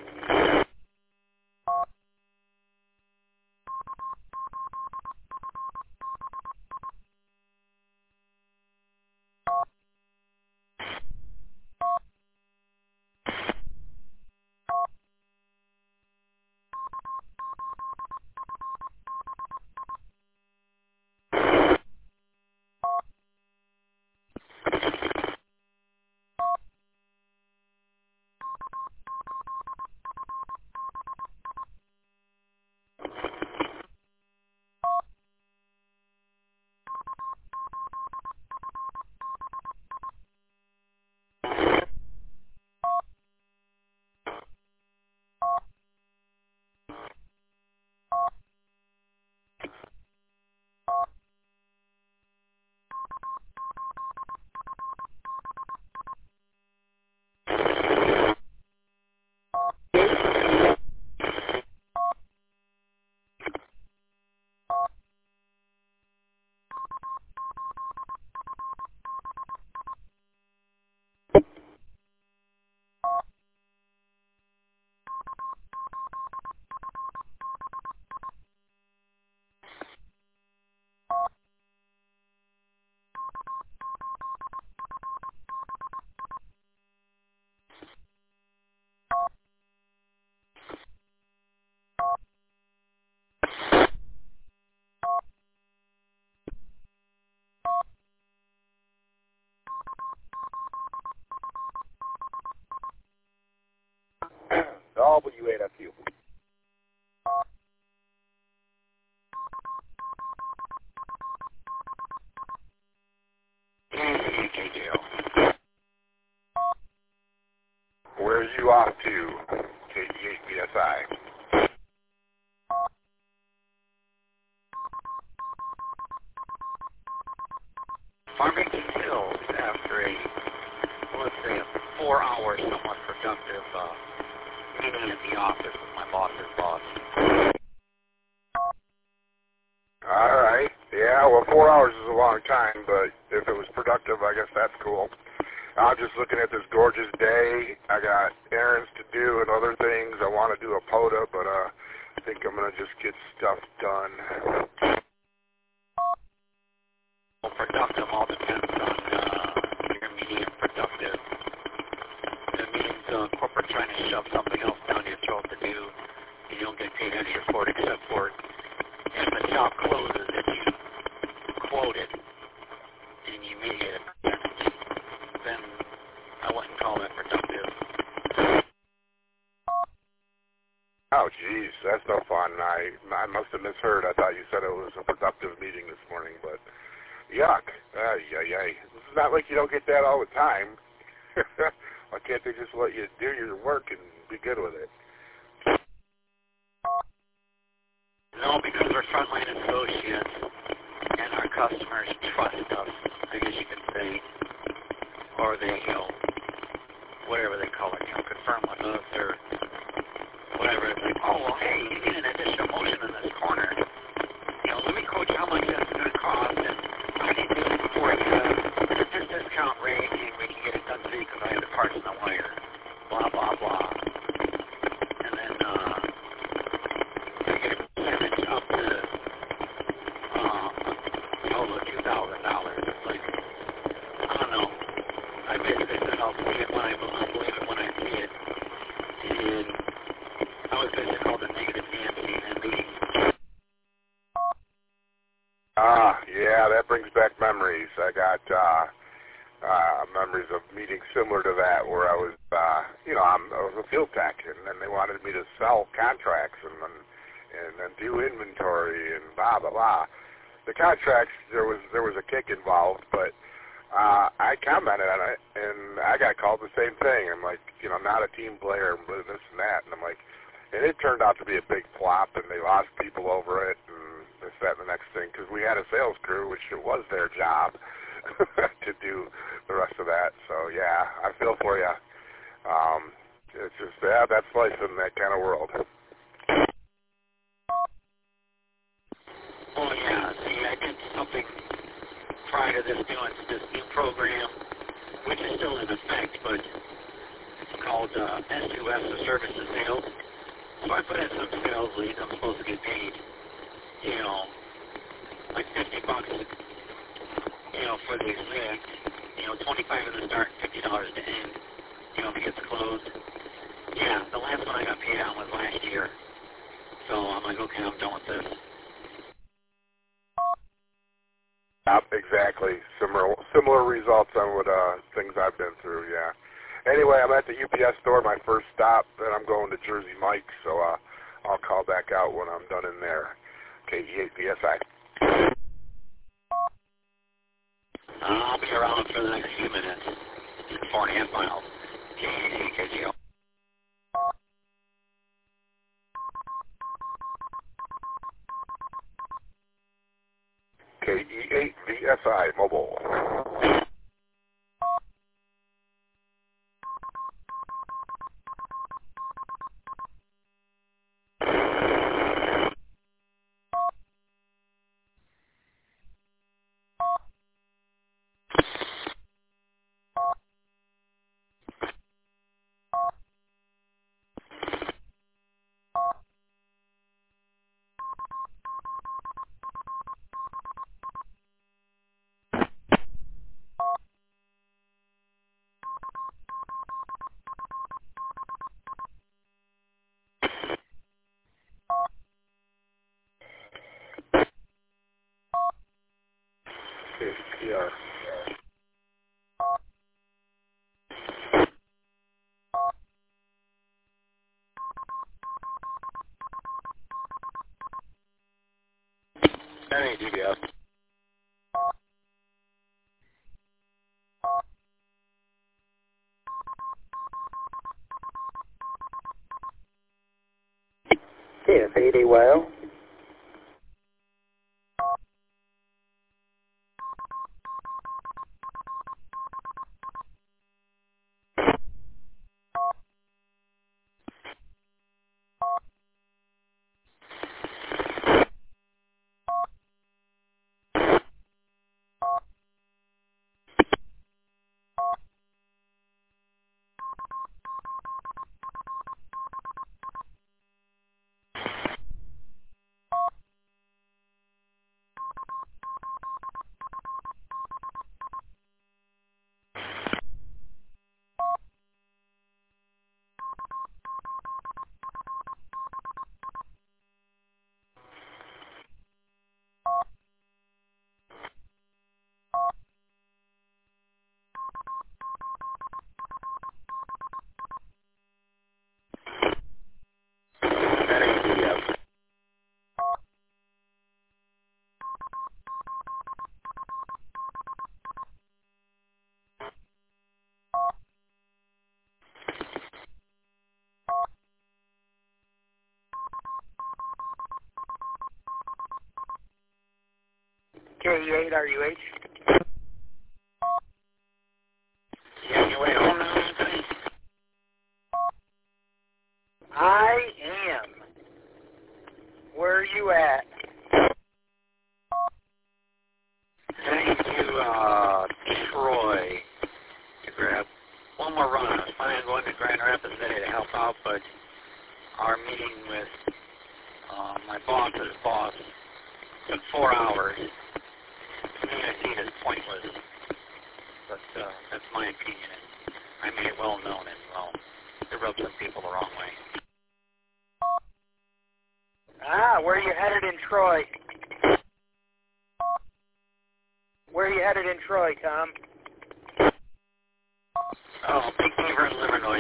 W eight F U. Where's you off to? K eight B S I.
Farmington Hills, after a, let's say, a four-hour, somewhat productive uh, meeting at the office with my boss's boss.
All right. Yeah, well, four hours is a long time, but if it was productive, I guess that's cool. I'm just looking at this gorgeous day. I got errands to do and other things. I want to do a POTA, but uh, I think I'm going to just get stuff done.
Well, productive all depends on uh, your meeting and productive. The meeting's uh, corporate trying to shove something else down your throat to do. You don't get paid any for it except for if the job closes that you quoted and you made it, then I wouldn't call that productive.
Oh, geez, that's no fun. I I must have misheard. I thought you said it was a productive meeting this morning, but yuck. Ay, ay, ay. It's not like you don't get that all the time. Why can't they just let you do your work and be good with it?
No, because we're frontline associates and our customers trust us, I guess you could say, or they, you know, whatever they call it, you know, confirm with us or whatever. It's like, oh, well, hey, you need an additional motion in this corner. You know, let me quote you how much that's going to cost, and I can do it for you at this discount rate, and we can get it done for you because I have the part
memories. I got uh, uh, memories of meetings similar to that where I was, uh, you know, I'm, I was a field tech, and then they wanted me to sell contracts and and, and, and do inventory and blah blah blah. The contracts, there was there was a kick involved, but uh, I commented on it, and I got called the same thing. I'm like, you know, not a team player, and this and that, and I'm like, and it turned out to be a big flop, and they lost people over it, and this, that, and the next thing, because we had a sales crew, which it was their job to do the rest of that. So yeah, I feel for you. Um, it's just yeah, that's life in that kind of world.
Oh yeah, see, I did something prior to this doing this new program, which is still in effect, but it's called uh, S two S, the Service to Sales. So I put in some sales leads. I'm supposed to get paid, you know, like fifty bucks, you know, for these leads. You know, twenty-five at the start, fifty dollars to end, you know, if it gets closed. Yeah, the last one I got paid out was last year. So I'm like, okay, I'm done with this.
Yep, exactly. Similar similar results on what uh, things I've been through. Yeah. Anyway, I'm at the U P S store, my first stop, and I'm going to Jersey Mike's, so uh, I'll call back out when I'm done in there. K G eight V S I.
I'll be around for the next few minutes. Four and a half miles. K G eight K G O.
K E eight V S I Mobile. P R.
Hey, D B S.
Yes, eighty well.
K E eight R U H.
Yeah, you way home now, Anthony?
I am. Where are you at?
Heading to uh, Troy to grab one more run. I was planning on going to Grand Rapids today to help out, but our meeting with uh, my boss's boss took four hours. To me, I see it as pointless, but uh, that's my opinion. I made it well known, and well, it rubs some people the wrong way.
Ah, where are you headed in Troy? Where are you headed in Troy, Tom?
Oh, Big Beaver in Livernois.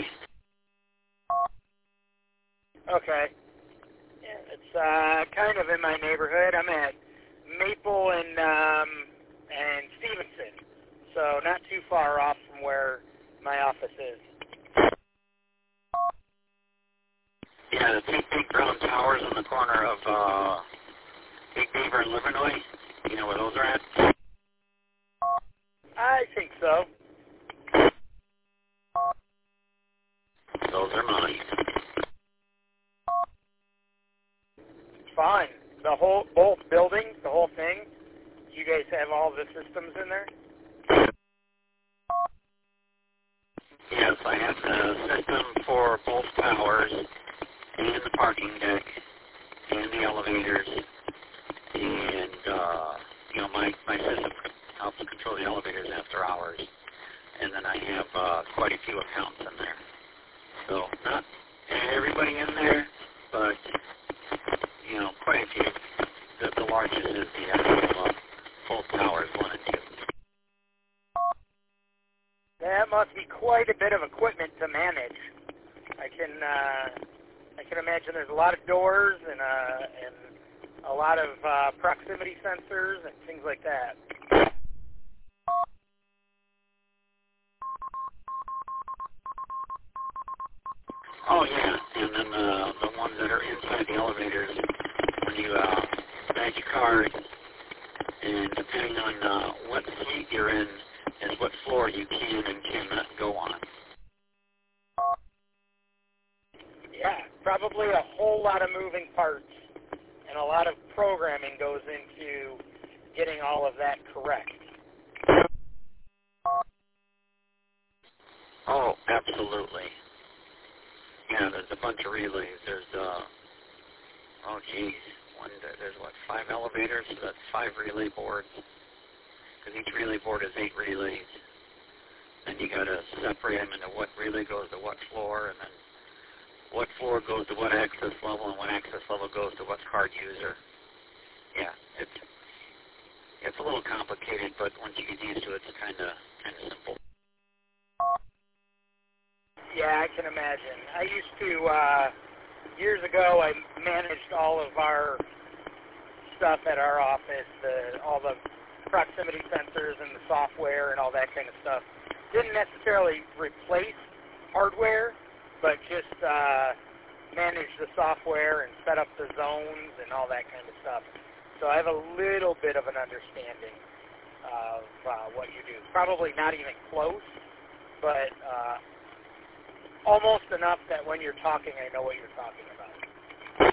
Okay. Yeah, it's uh, kind of in my neighborhood. I'm at Maple and um, and Stevenson, so not too far off from where my office is.
Yeah, the two big brown towers on the corner of uh, Big Beaver and Livernois. You know where those are at?
I think so.
Those are mine.
Fine. The whole, both buildings, the whole thing. You guys have all the systems in there?
Yes, I have the system for both towers, and the parking deck, and the elevators, and, uh, you know, my, my system helps to control the elevators after hours. And then I have uh, quite a few accounts in there. So, not everybody in there, but, you know, quite a few. The, the largest is the actual uh, both towers, one and two.
That must be quite a bit of equipment to manage. I can uh, I can imagine there's a lot of doors and uh, and a lot of uh, proximity sensors and things like that.
Oh yeah, and then the the ones that are inside the elevators, when you uh, badge your card, and depending on uh, what suite you're in, is what floor you can and cannot go on.
Yeah, probably a whole lot of moving parts and a lot of programming goes into getting all of that correct.
Oh, absolutely. Yeah, there's a bunch of relays. There's, uh, oh geez, one, there's what, five elevators? So that's five relay boards. Because each relay board is eight relays. Then you got to separate them into what relay goes to what floor, and then what floor goes to what access level, and what access level goes to what card user. Yeah, it's it's a little complicated, but once you get used to it, it's kind of kind of simple.
Yeah, I can imagine. I used to, uh, years ago, I managed all of our stuff at our office, the, all the proximity sensors and the software and all that kind of stuff. Didn't necessarily replace hardware, but just uh, manage the software and set up the zones and all that kind of stuff. So I have a little bit of an understanding of uh, what you do. Probably not even close, but uh, almost enough that when you're talking, I know what you're talking about.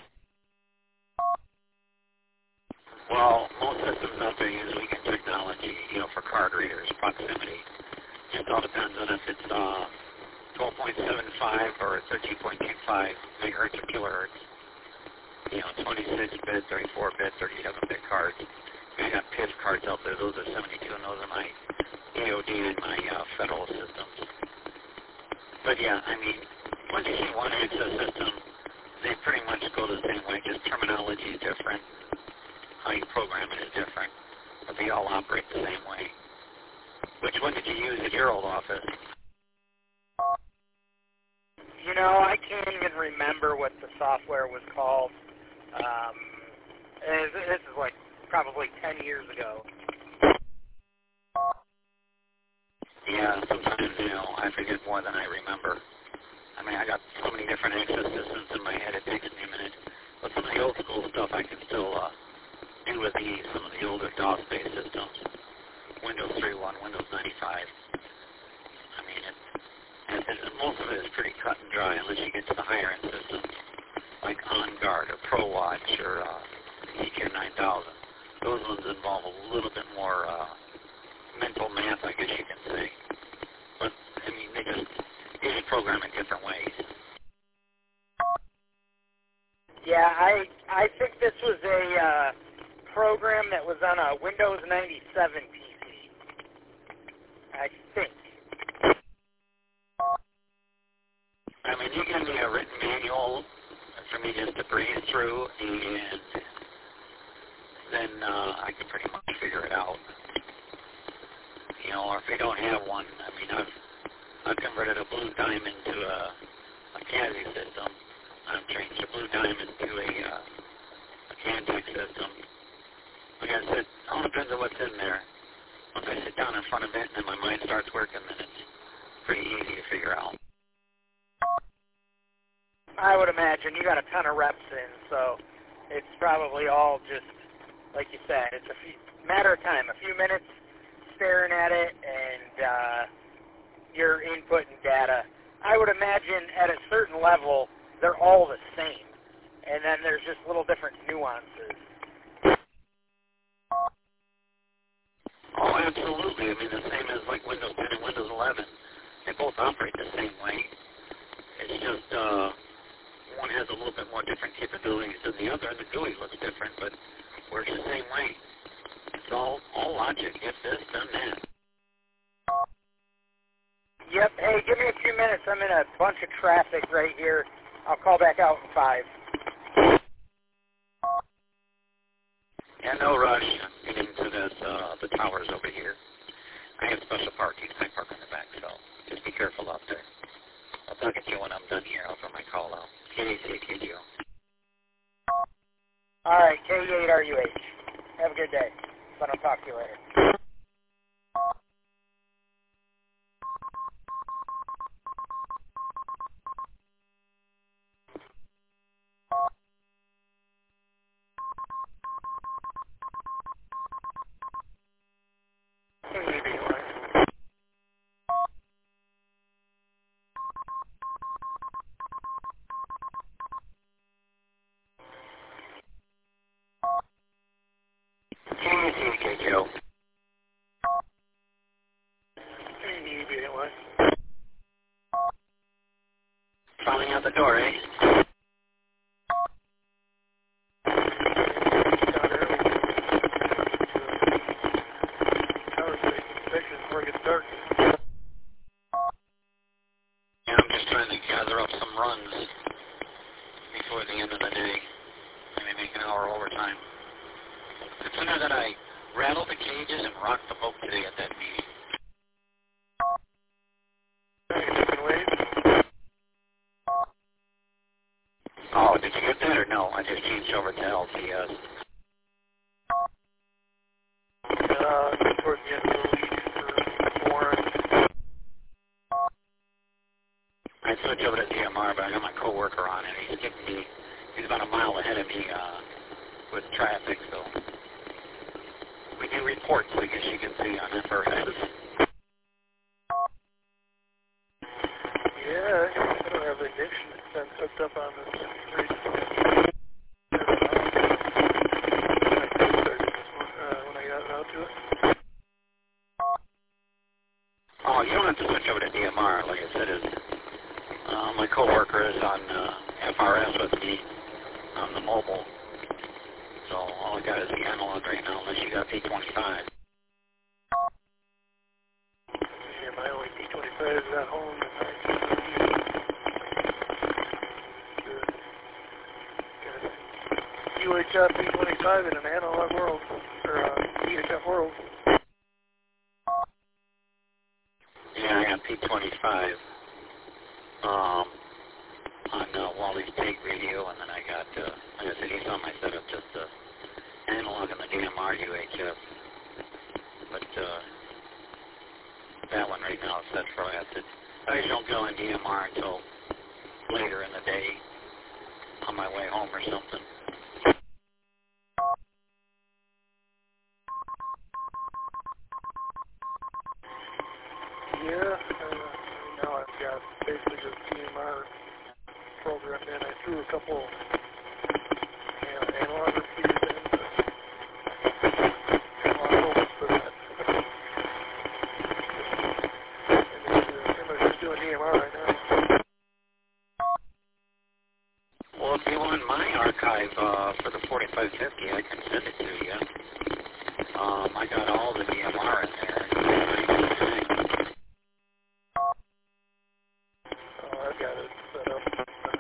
Well, most systems out there use weekend technology, you know, for card readers, proximity. It all depends on if it's uh, twelve point seven five or thirteen point two five megahertz or kilohertz. You know, twenty-six bit, thirty-four bit, thirty-seven bit cards. I got P I F cards out there. Those are seventy-two, and those are my A O D and my uh, federal systems. But yeah, I mean, once you see one access system, they pretty much go the same way. Just terminology is different. How you program it is different, but they all operate the same way. Which one did you use at your old office?
You know, I can't even remember what the software was called. Um, this is like probably ten years ago.
Yeah, sometimes, you know, I forget more than I remember. I mean, I got so many different access systems in my head, it takes me a minute. But some of the old school stuff I can still uh, do with the, some of the older DOS-based systems. Windows three point one, Windows ninety-five. I mean, it, it, it, most of it is pretty cut and dry unless you get to the higher-end systems, like OnGuard or ProWatch or uh, E Q nine thousand. Those ones involve a little bit more uh, mental math, I guess you can say. But, I mean, they just, they just program in different ways.
Yeah, I I think this was a uh, program that was on a Windows ninety-seven P C. I think.
I mean, you give me a written manual for me just to breeze through, and then uh, I can pretty much figure it out. you know, or if they don't have one, I mean, I've, I've converted a Blue Diamond to a, a Casio system. I've changed a Blue Diamond to a, uh, a Cantech system. Like I said, it all depends on what's in there. Once I sit down in front of it and my mind starts working, then it's pretty easy to figure out.
I would imagine you got a ton of reps in, so it's probably all just, like you said, it's a few, matter of time, a few minutes staring at it and uh, you're inputting data. I would imagine at a certain level, they're all the same, and then there's just little different nuances.
Oh, absolutely. I mean, the same as like Windows ten and Windows eleven. They both operate the same way. It's just uh, one has a little bit more different capabilities than the other, and the G U I looks different, but works the same way. It's all, all logic. If this, done that.
Yep. Hey, give me a few minutes. I'm in a bunch of traffic right here. I'll call back out in five.
Yeah, no rush. I'm getting to this, uh, the towers over here. I have special parking. I park in the back, so just be careful out there. I'll talk to you when I'm done here. I'll throw my call out. K A C K G O.
All right, K eight R U H. Have a good day. But I'll talk to you later.
K A C K G O. Falling out the door, eh?
Before it gets dark.
Yeah, I'm just trying to gather up some runs before the end of the day. Maybe make an hour overtime. Consider that I rattled the cages and rocked the boat today at that meeting. Oh, did you get that or no? I just changed over to L T S.
Uh, towards the end of the week for Warren.
I switched over to D M R, but I got my coworker on it. He's getting me, he's about a mile ahead of me uh, with traffic, so we do reports, I guess you can see on infrared.
Yeah, I don't have the ignition that's hooked up on this recently. When I got out to it.
Oh, you don't have to switch over to D M R. Like I said, is uh, my coworker is on uh, F R S with me on the mobile. So all I got is the analog right now, unless you got P twenty-five.
Yeah, my only P twenty-five is at home. U H F P twenty-five in an analog world, or uh, E H F world.
Yeah, I got P twenty-five um, on uh, Wally's Take Radio, and then I got, uh, like I said, he's on my setup, just the analog and the D M R U H F. But uh, that one right now is set for acid. I usually don't go in D M R until later in the day on my way home or something.
Yeah, uh, now I've got basically just D M R programmed in. I threw a couple uh, analog repeaters in, but analog focus for that. And it's, uh, pretty much just doing D M R right now.
Well, if you want my archive uh, for the forty-five fifty, I can send it to you. Um, I got all the D M R in there.
Oh, I've got it set up.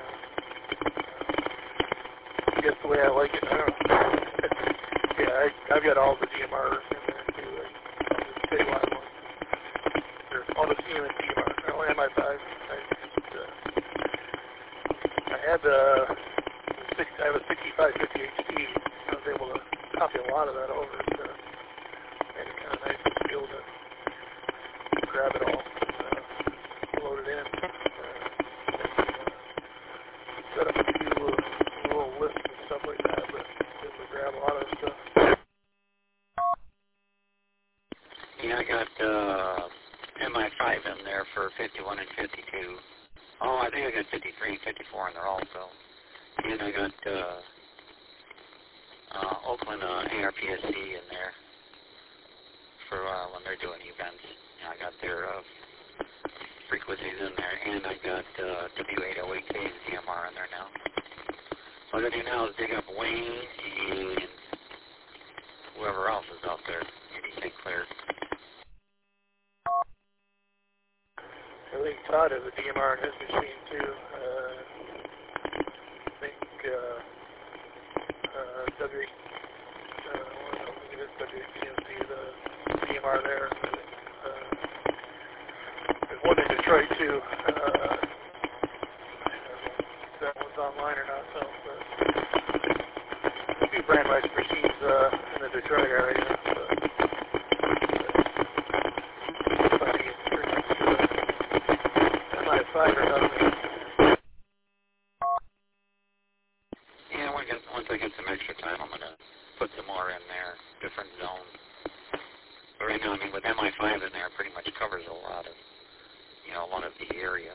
Uh, I guess the way I like it. I don't know. Yeah, I, I've got all the D M R in there too. I'll just tell you what I want. all the C M and D M R. No, M I five. I, just, uh, I had uh, six, I have a sixty-five fifty H D. I was able to copy a lot of that over. So made it kind of nice to be able to grab it all, uh, load it in, uh, set up a few uh, little lists and stuff like that, but able to grab a lot of stuff.
Yeah, I got uh, M I five in there for fifty-one and fifty-two. Oh, I think I got fifty-three and fifty-four in there also. And I got uh, uh, Oakland uh, A R P S C in there for uh, when they're doing events. I got their uh, frequencies in there, and I got uh, W eight oh eight K's D M R in there now. What I do now is dig up Wayne and whoever else is out there, maybe Saint Clair.
I think Todd has a D M R in his machine too. Uh, I think uh, uh, W, uh, I don't think it is W P M C, the D M R there. Uh, there's one in Detroit too. Uh, I don't know if that one's online or not, so, but a few brand rights machines uh, in the Detroit area. So, Five or nothing.
Yeah, we get, once I get some extra time, I'm going to put some more in there, different zones. But right now, I mean, with M I five in there, it pretty much covers a lot of, you know, a lot of the area.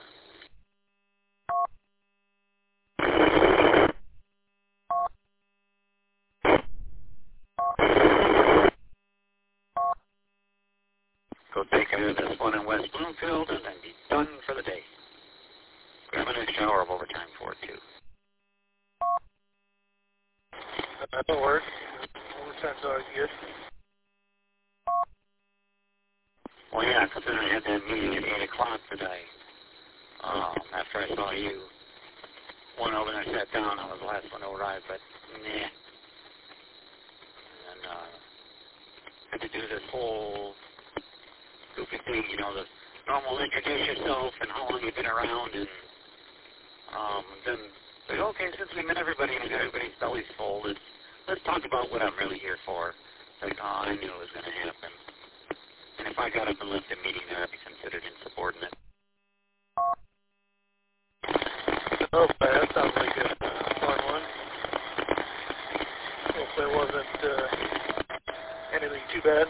Go take care of this one in West Bloomfield and then be done for the day. Grab a next hour of overtime for it, too.
That'll work. Overtime's always good.
Well, yeah, because then I had that meeting at eight o'clock today. Um, after I saw you. Went over and I sat down. I was the last one to arrive, but nah. And uh, had to do this whole goofy thing, you know, the normal introduce yourself and how long you've been around, and um, then like, okay, since we met everybody and everybody's belly's full, let's, let's talk about what I'm really here for. Like, oh, I knew it was going to happen. And if I got up and left a meeting there, I'd be considered insubordinate.
Oh, that sounds like a fun one. Hopefully it wasn't uh, anything too bad.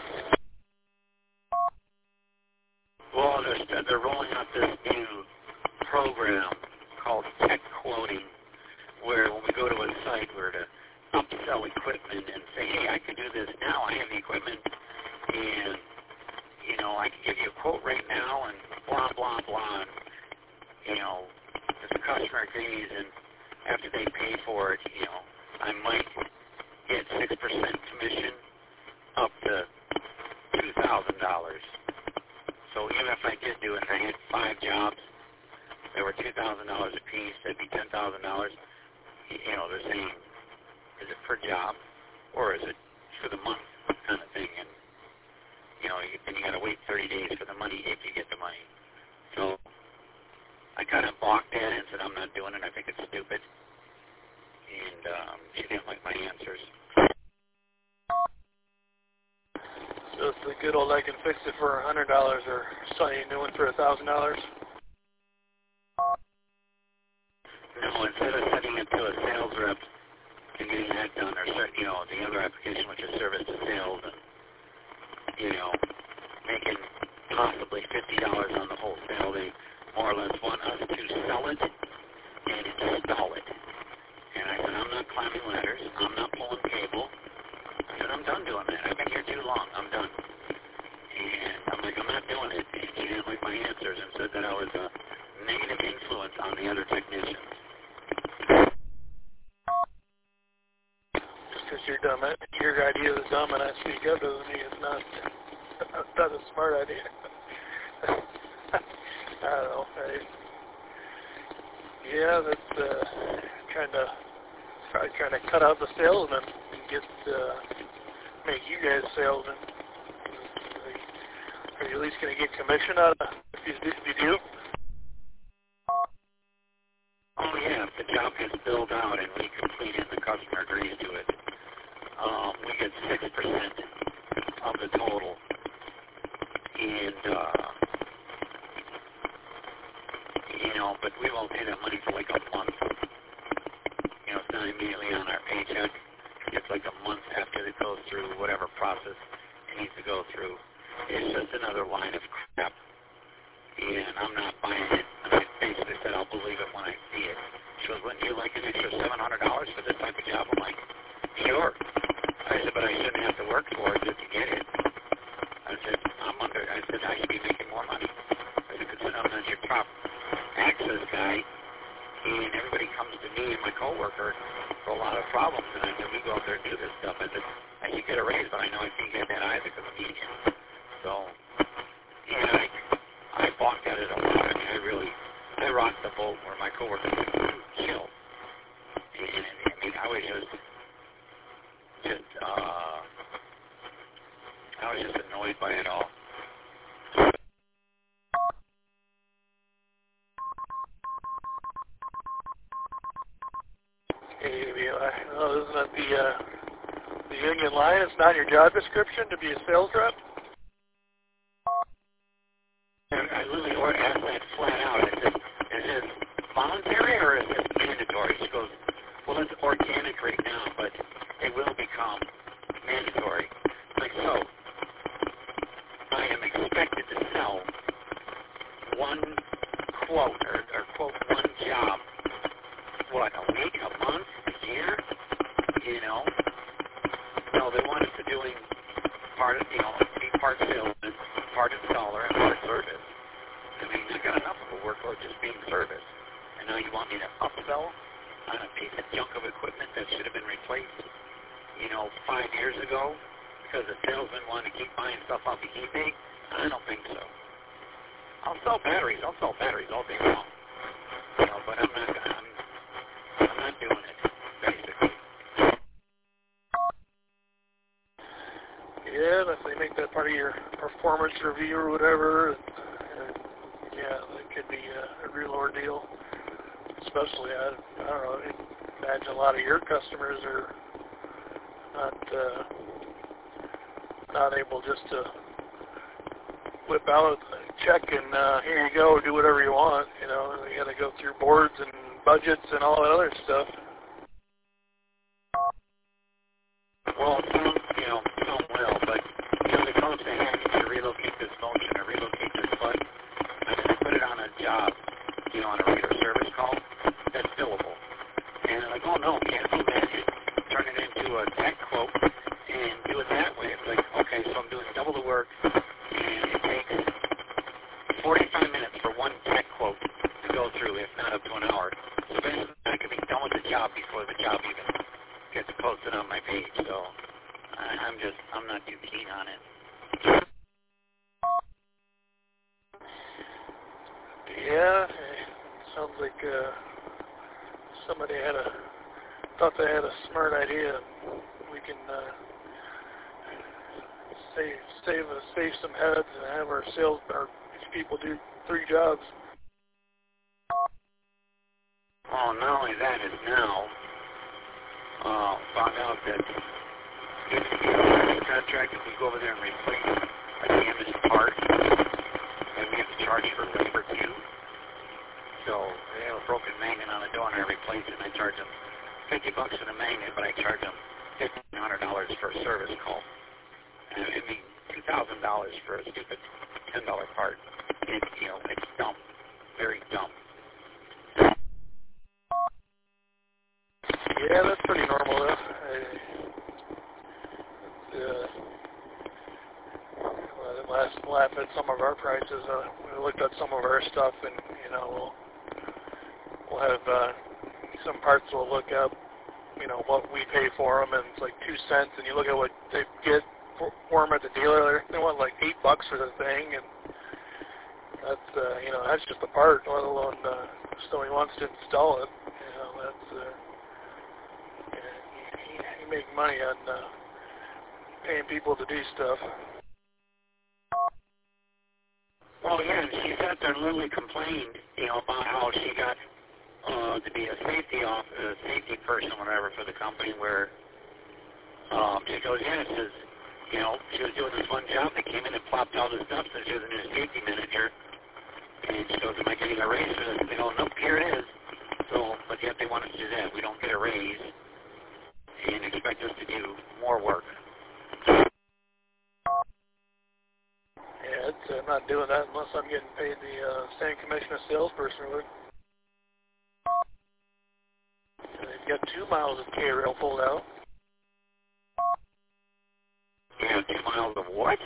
Well, they're, they're rolling out this new program called Tech Quoting, where when we go to a site, we're to upsell equipment and say, hey, I can do this now. I have the equipment, and, you know, I can give you a quote right now, and blah, blah, blah. And, you know, if the customer agrees, and after they pay for it, you know, I might get six percent commission up to two thousand dollars. So even if I did do it, and I had five jobs, they were two thousand dollars a piece, that'd be ten thousand dollars. You know, they're saying, is it per job, or is it for the month kind of thing? And, you know, then you got to wait thirty days for the money if you get the money. So I kind of balked at it and said, I'm not doing it. I think it's stupid. And um, she didn't like my answers.
So it's the good old I can fix it for a hundred dollars or sell you a new one for a thousand dollars.
No, instead of sending it to a sales rep and getting that done, or you know, the other application which is service to sales, and you know, making possibly fifty dollars on the whole sale, they more or less want us to sell it and install it. And I said, I'm not climbing ladders. I'm not pulling cable. I said, I'm done doing that. I've been here too long. I'm done. And I'm like, I'm not doing it. And she didn't like my answers and said that I was a negative influence on the other technicians.
Just because you're dumb, your idea is dumb and I speak up doesn't mean it's not, not a smart idea. I don't know. I, yeah, that's uh, trying to probably trying to cut out the salesman and get uh, make you guys salesmen. Are you at least going to get commission out of You, you do?
Oh yeah, if the job gets billed out and we complete it and the customer agrees to it, um, we get six percent of the total. And, uh, you know, but we won't pay that money for like a month. You know, it's not immediately on our paycheck. It's like a month after it goes through whatever process it needs to go through. It's just another line of crap. And I'm not buying it. And I basically said I'll believe it when I see it. She goes, wouldn't you like an extra seven hundred dollars for this type of job? I'm like, sure. I said, but I shouldn't have to work for it just to get it. I said, I'm under, I said, I should be making more money. I said, because I'm not your top access guy. And everybody comes to me and my coworker for a lot of problems. And I said, we go out there and do this stuff. I said, I should get a raise, but I know I can't get that either because I'm union. So, yeah, I, I balked at it a lot. I mean, I really, I rocked the boat where my coworker said, chill. And, I mean, I was just, just, uh, I was just annoyed by it all.
Hey, uh, isn't that the, uh, the union line? It's not your job description to be a sales rep?
I literally asked that flat out. I said, is this voluntary or is this mandatory? She goes, well, it's organic right now, but it will become mandatory. Like, so, I am expected to sell one quote, or, or quote, one job, what, a week, a month, a year? You know? No, they want us to doing part of, you know, be part salesman, part installer, and part service. I mean, I got enough of a workload just being service. And now you want me to upsell on a piece of junk of equipment that should have been replaced, you know, five years ago because the salesman wanted to keep buying stuff off of eBay? I don't think so. I'll sell batteries. I'll sell batteries all day long. You know, but I'm not gonna, I'm, I'm not doing it, basically.
Yeah, if they make that part of your performance review or whatever, uh, yeah, that could be a, a real ordeal. Especially, I, I don't know, I imagine a lot of your customers are not uh, not able just to whip out a check and uh, here you go, do whatever you want. You know, you got to go through boards and budgets and all that other stuff.
Well, some, you know, some will, but, you know, they come and say, hey, I need you to relocate this motion or relocate this button. I mean, I put it on a job, you know, on a reader service call. That's billable. And they're like, oh, no, cancel that and turn it into a tech quote and do it that way. It's like, okay, so I'm doing double the work, and it takes forty-five minutes for one tech quote to go through, if not up to an hour. So basically, I could be done with the job before the job even gets posted on my page. So I, I'm just, I'm not too keen on it.
Yeah, it sounds like uh, somebody had a thought they had a smart idea. We can uh, save save uh, save some heads and have our sales our people do three jobs.
Oh, not only that is now uh, found out that if you know, the contract, if we go over there and replace a damaged part, then we have to charge for labor too. So they have a broken magnet on the door and I replace it and I charge them fifty bucks for the magnet, but I charge them fifteen hundred dollars for a service call. And I mean, two thousand dollars for a stupid ten dollar part. It, you know, it's dumb. Very dumb.
Yeah, that's pretty normal though. I, uh, well, last laugh at some of our prices. Uh, we looked at some of our stuff, and you know, we'll we'll have uh, some parts we'll look up, you know, what we pay for them, and it's like two cents. And you look at what they get for, for them at the dealer, they want like eight bucks for the thing, and that's uh, you know, that's just a part, let alone uh, somebody wants to install it. You know, that's uh, you, you make money on uh, paying people to do stuff.
Well, yeah, and she sat there and literally complained, you know, about how she got uh, to be a safety off, a safety person, or whatever, for the company. Where um, she goes, yeah, it says, you know, she was doing this one job. They came in and plopped all this stuff. So she was a new safety manager, and she goes, "Am I getting a raise for this?" And they go, "Nope, here it is." So, but yet they want us to do that. We don't get a raise, and expect us to do more work.
Yeah, it's, uh, I'm not doing that unless I'm getting paid the uh, same commission a salesperson would. So they've got two miles of K-rail pulled out.
Yeah, two miles of what?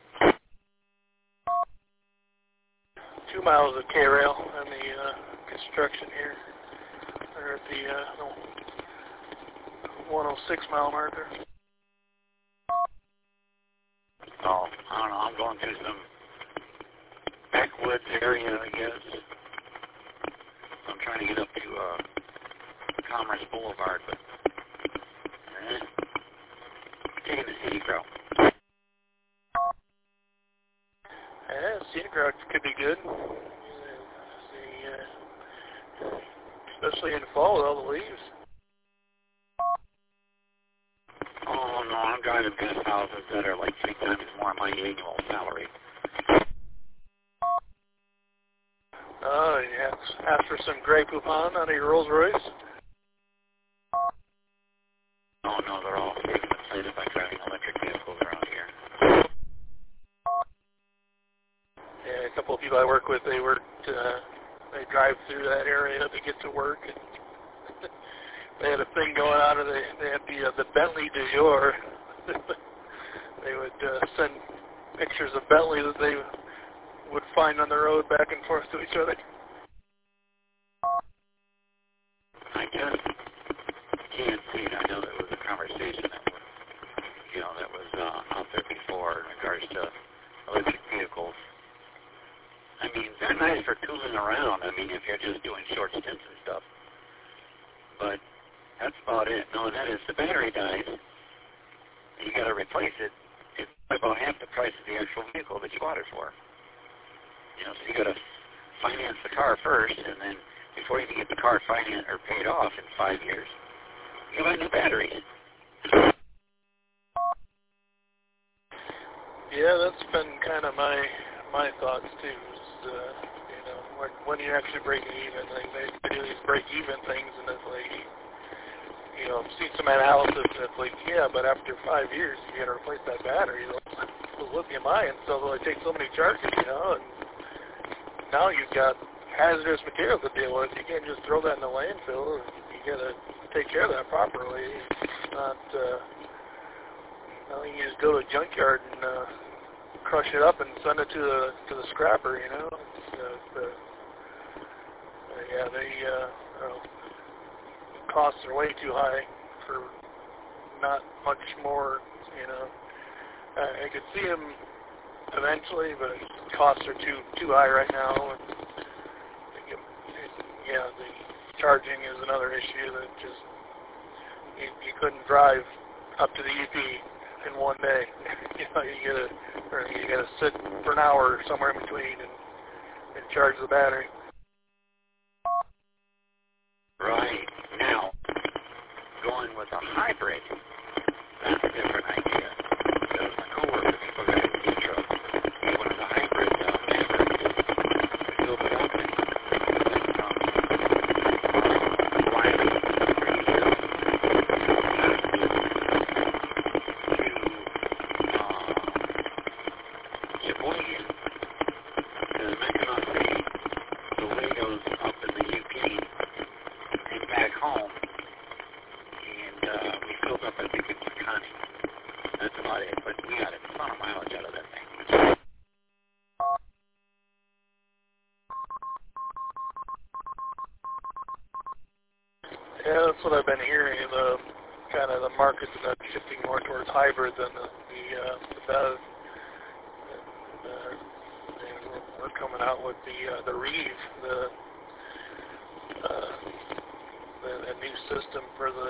Two miles of K-rail on the uh, construction here. They're at the uh, no, one oh six mile marker.
Oh, I don't know. I'm going through some backwoods area, I guess. I'm trying to get up to uh, Commerce Boulevard, but eh, taking the city route.
Yeah, scenic route could be good. The, uh, especially in the fall with all the leaves.
Oh, no, I'm driving past houses that are like three times more my annual salary.
Oh, yeah. Ask for some Grey Poupon out of your Rolls Royce.
Oh, no, they're all excited by driving electric vehicles around here.
Yeah, a couple of people I work with, they work, uh, they drive through that area to get to work. And they had a thing going on, and they, they had the, uh, the Bentley du jour. They would uh, send pictures of Bentley that they would find on the road back and forth to each other.
I just can't see it. I know there was a conversation that was, you know, that was uh, out there before in regards to electric vehicles. I mean, they're nice for tooling around. I mean, if you're just doing short stints and stuff. But that's about it. No, that is, the battery dies, you got to replace it. It's about half the price of the actual vehicle that you bought it for. You know, so you got to finance the car first, and then before you can get the car financed or paid off in five years, you buy new batteries.
Yeah, that's been kind of my my thoughts too. Is, uh, you know, when, when you actually break even, like they do these break even things, and it's like, you know, I've seen some analysis, and it's like, yeah, but after five years, you got to replace that battery. The lithium ion cells only take so many charges, you know, and now you've got hazardous materials to deal with. You can't just throw that in the landfill. You got to take care of that properly. It's not, uh, you know, you just go to a junkyard and uh, crush it up and send it to the to the scrapper, you know. It's, uh, the, uh, yeah, they uh, uh, costs are way too high for not much more, you know. Uh, I could see them eventually, but costs are too too high right now. And it, it, yeah, the charging is another issue that just you, you couldn't drive up to the E P in one day. You know, you gotta or you gotta sit for an hour somewhere in between and, and charge the battery.
Right. Now, going with a hybrid, that's a different idea. Because my coworker, people got a heat truck. He went with a hybrid uh, Maverick, filled it up, and um, Wiley, where he lives, to uh, Sheboygan, to Mackinac City, the Legos up in the U P, and back home, and uh, we filled up, I think, in Wisconsin. That's about it, but we got a ton of mileage out of that thing.
Yeah, that's what I've been hearing. The kind of the market's uh, shifting more towards hybrid than the the, uh, the B E V. And, uh, and we're, we're coming out with the uh, the Reeve, the, uh, the the new system for the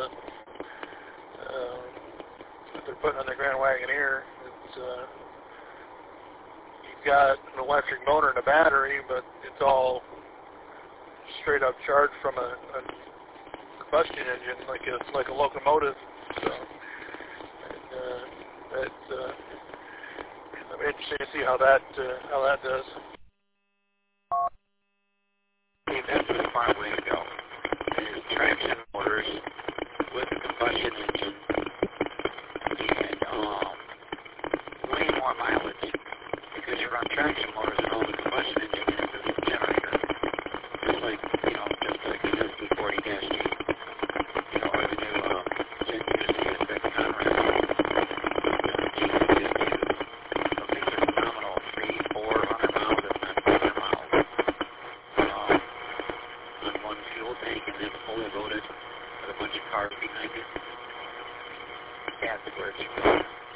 um, that they're putting on the Grand Wagoneer. It's uh, you've got an electric motor and a battery, but it's all straight up charged from a, a combustion engine, like a like a locomotive. So, and, uh, that's uh, I'm interested to see how that uh, how that does.
See, that's the smart way to go. Is traction motors with a combustion engine and um, way more mileage because you run traction motors and all the combustion engine is a generator. Just like, you know, just like the new two forty dash G. You know, or the new uh, Gen two C S X Conrad. The G C S two. Those things are phenomenal. Three, four hundred miles, if not four hundred miles. Um, on one fuel tank and then fully loaded with a bunch of cars behind it. That's where it should go.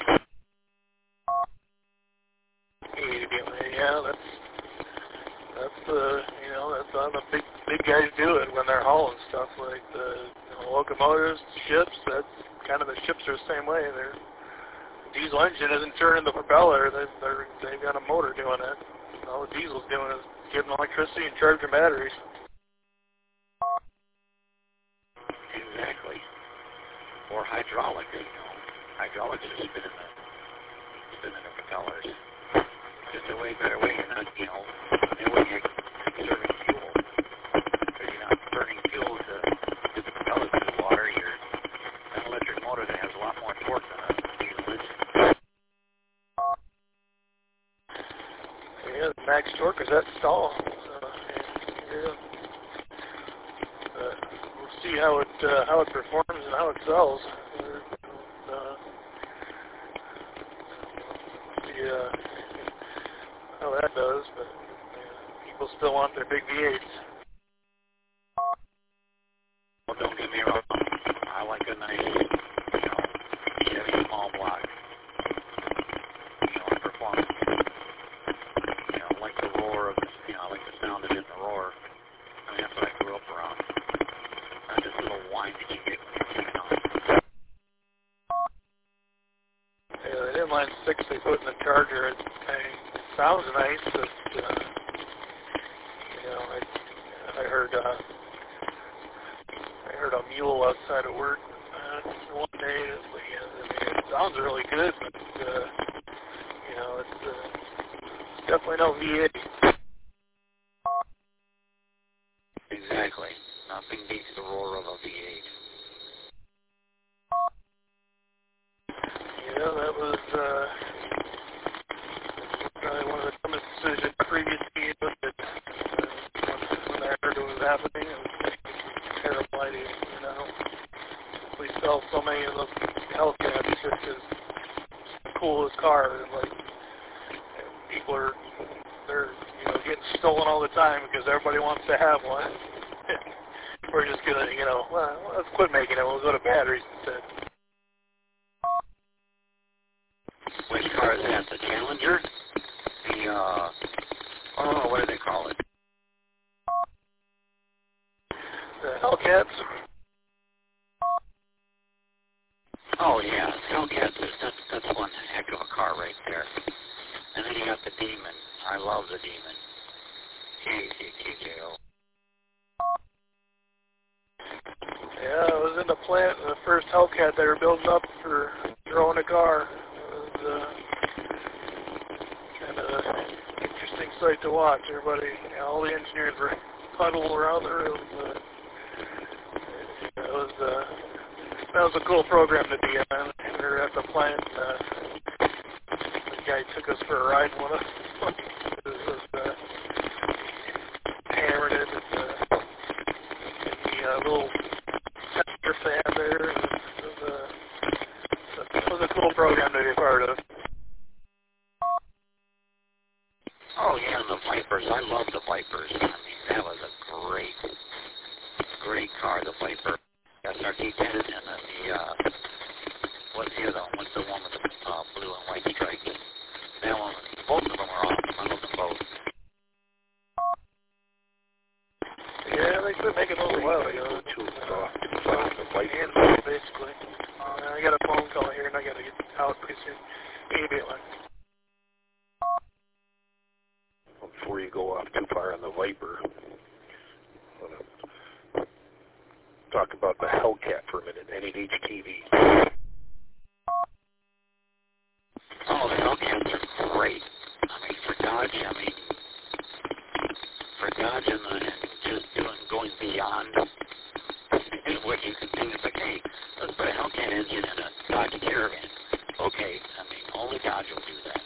Yeah, that's that's the you know that's how the big big guys do it when they're hauling stuff like the you know, locomotives, ships. That's kind of the ships are the same way. Their diesel engine isn't turning the propeller. They they're, they've got a motor doing it. All the diesel's doing is giving electricity and charging batteries.
Exactly. Or hydraulic, you know. Hydraulics are spinning the spinning the propellers. Just a way better way. You're not, you know, that way you're conserving fuel. Because you're not burning fuel to get the propellers to the water. You're an electric motor that has a lot more torque than a diesel engine.
Yeah, the max torque is at stall. So, yeah. Uh, we'll see how it uh, how it performs and how it sells. Uh, see uh, how that does, but uh, people still want their big V eights.
Well, don't get me wrong. I like a nice, you know, Chevy small block. You know, performance. You know, I like the roar of the, you know, I like the sound of it in the roar. I mean, that's what I grew up around. Not this little whine that you get when you're kicking on.
Yeah, the inline six they put in the Charger, it, it sounds nice, but uh, you know, I, I heard uh, I heard a mule outside of work uh, one day. It, was like, yeah, I mean, it sounds really good, but uh, you know, it's, uh, it's definitely no V eight.
Exactly. Nothing beats the roar of a V eight.
Yeah, that was uh, probably one of the dumbest decisions previous to you. That, uh, when I heard it was happening, it was a terrible idea. You know, we sell so many of those Hellcats just as the coolest cars. Like, people are they're you know getting stolen all the time because everybody wants to have one. We're just gonna you know well, let's quit making it. We'll go to batteries instead.
Which car is that? The Challenger? The, uh, oh, what do they call it?
The Hellcats?
Oh, yeah. Hellcats, that's, that's one heck of a car right there. And then you got the Demon. I love the Demon. K C T J O.
Yeah, I was in the plant, and the first Hellcat they were building up for throwing a car. It was uh, kind of an interesting sight to watch. Everybody, you know, all the engineers were huddled around the room. Uh, it was uh, that was a cool program to be on. We were at the plant. Uh, the guy took us for a ride. One of it was uh, hammered it. And, uh, the uh, little fan there. It was, uh, it was a cool program to be a part of.
Oh, yeah, and the Vipers. I love the Vipers. I mean, that was a great, great car, the Viper. S R T ten and then the, uh, what's the other one? What's the one with the uh, blue and white stripes? That one, both of them are awesome. I love them both.
Yeah, they quit making those a while ago. Too soft. Soft, basically. Uh, I got a phone call here, and I got to get out pretty soon. Maybe one.
before you go off too far on the Viper, I want to talk about the Hellcat for a minute, N H T V.
Oh, the Hellcats are great. I mean, for Dodge, I mean, for Dodge and, the, and just doing, going beyond what you can do. It's like, hey, let's put a Hellcat engine in a Dodge Caravan. Okay, I mean, only Dodge will do that.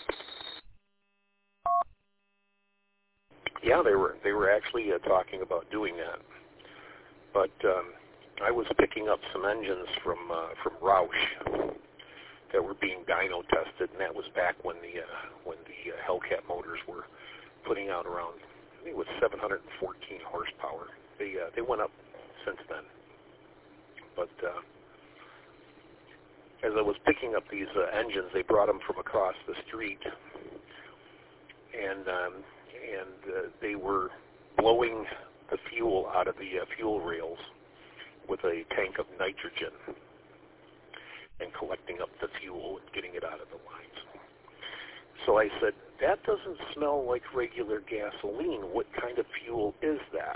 Yeah, they were they were actually uh, talking about doing that, but um, I was picking up some engines from uh, from Roush that were being dyno tested, and that was back when the uh, when the uh, Hellcat motors were putting out around, I think it was seven hundred fourteen horsepower. They uh, they went up since then, but uh, as I was picking up these uh, engines, they brought them from across the street, and um, and uh, they were blowing the fuel out of the uh, fuel rails with a tank of nitrogen and collecting up the fuel and getting it out of the lines. So I said, that doesn't smell like regular gasoline. What kind of fuel is that?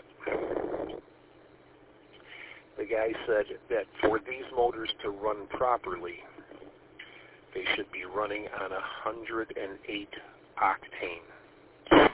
The guy said that for these motors to run properly, they should be running on one hundred eight octane.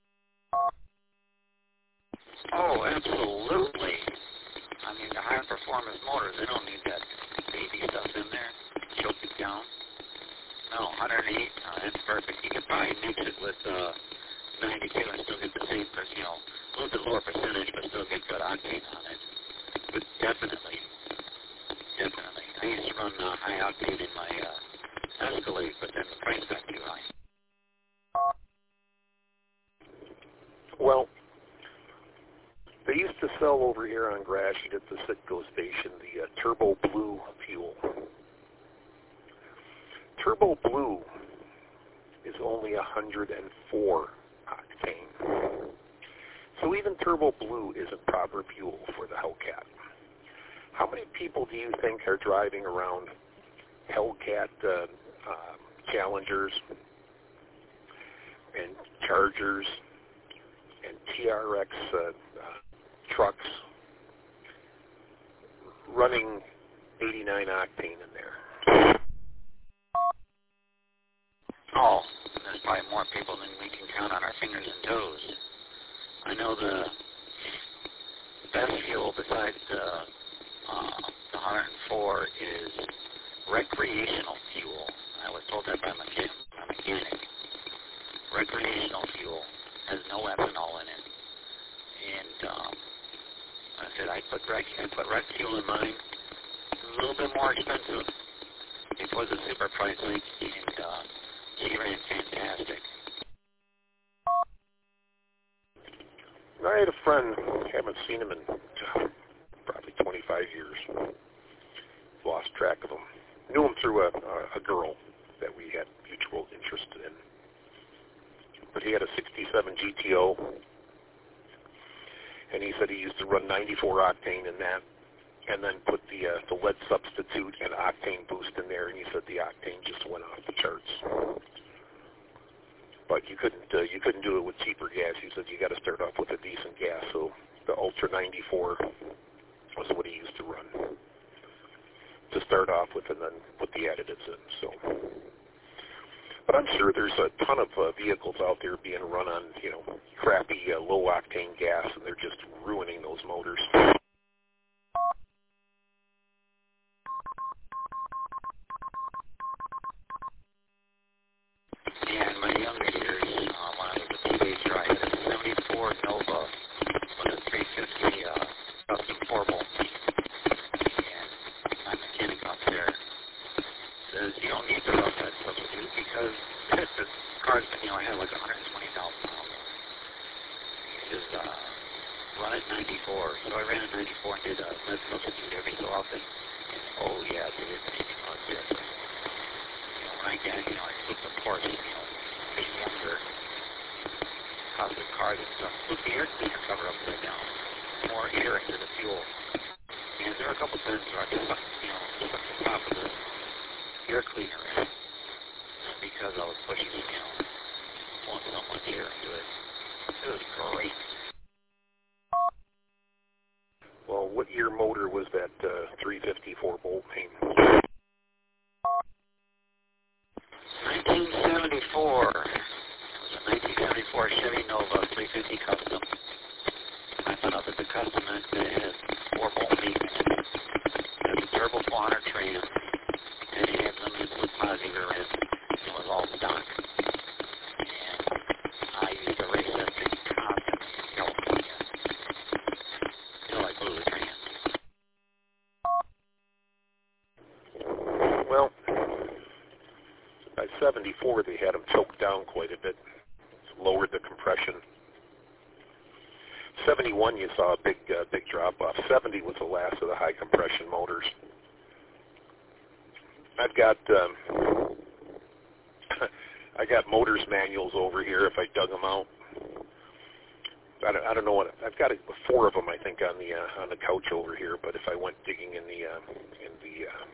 Oh, absolutely. I mean, the high performance motors, they don't need that baby stuff in there. Choke it down. No, one hundred eight, uh, that's perfect. You could probably mix it with uh, ninety-two and still get the same, you know, a little bit lower percentage, but still get good octane on it. But definitely, definitely. I used to run uh, high octane in my uh, Escalade, but then the price got too high.
Well, they used to sell over here on Gratiot at the Citgo station the uh, Turbo Blue fuel. Turbo Blue is only one hundred four octane. So even Turbo Blue isn't proper fuel for the Hellcat. How many people do you think are driving around Hellcat uh, uh, Challengers and Chargers and T R X uh, uh, trucks running eighty-nine octane in there?
Oh, there's probably more people than we can count on our fingers and toes. I know the best fuel besides the, uh, the one hundred four is recreational fuel. I was told that by my mechanic. Recreational fuel has no ethanol in it. And um, I said I put rec, I put rec fuel in mine. It was a little bit more expensive. It was a super pricey, and uh, she ran fantastic.
I had a friend, haven't seen him in probably twenty-five years. Lost track of him. Knew him through a, a girl that we had mutual interest in. But he had a sixty-seven G T O, and he said he used to run ninety-four octane in that, and then put the uh, the lead substitute and octane boost in there, and he said the octane just went off the charts. But you couldn't uh, you couldn't do it with cheaper gas. He said you got to start off with a decent gas. So the Ultra ninety-four was what he used to run to start off with, and then put the additives in. So, but I'm sure there's a ton of uh, vehicles out there being run on you know crappy uh, low octane gas, and they're just ruining those motors.
Yeah, in my younger years, uh, when I was a teenager, I had a seventy-four Nova with a three fifty uh, custom four bolt. And my mechanic up there says you don't need the rough head substitute because the car's been, you know, I had like one hundred twenty thousand miles. He says, uh, run at ninety-four. So I ran at ninety-four and did a lead substitute every so often. And oh yeah, dude, it made me run different. I get, you know, I took the Porsche, you know, being younger, cosmic cars and stuff, put the air cleaner cover upside down, more air into the fuel. And there were a couple times where I just, you know, stuck the top of the air cleaner in because I was pushing, you know, pulling someone here into it. It was great.
Well, what year motor was that uh, three fifty-four bolt main?
nineteen seventy-four. It was a nineteen seventy-four Chevy Nova three fifty Custom. I found out that the Custom had four bolt main in it. It had a turbo four hundred tram, and it had limited blue posi rear end. It was all stock. And I used a race that thing constantly in California. Until I blew the trans.
Well, by seventy-four, they had them choked down quite a bit, lowered the compression. seventy-one, you saw a big, uh, big drop-off. seventy was the last of the high-compression motors. I've got, um, I got motors manuals over here. If I dug them out, I don't, I don't know what I've got. Four of them, I think, on the uh, on the couch over here. But if I went digging in the uh, in the uh,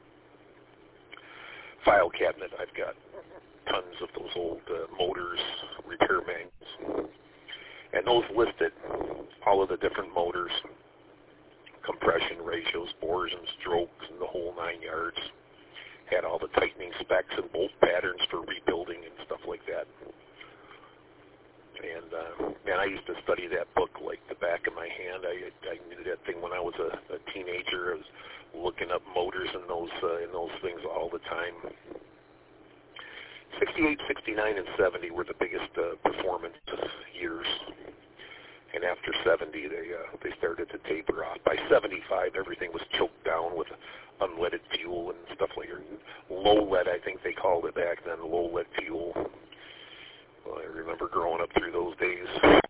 file cabinet, I've got tons of those old uh, motors repair manuals. And those listed all of the different motors, compression ratios, bores and strokes, and the whole nine yards. Had all the tightening specs and bolt patterns for rebuilding and stuff like that. And uh, man, I used to study that book like the back of my hand. I, I knew that thing when I was a, a teenager. I was looking up motors and those uh, and those things all the time. sixty-eight, sixty-nine, and seventy were the biggest uh, performance years. And after seventy, they uh, they started to taper off. By seventy-five, everything was choked down with unleaded fuel and stuff like that. Low lead, I think they called it back then, low lead fuel. Well, I remember growing up through those days.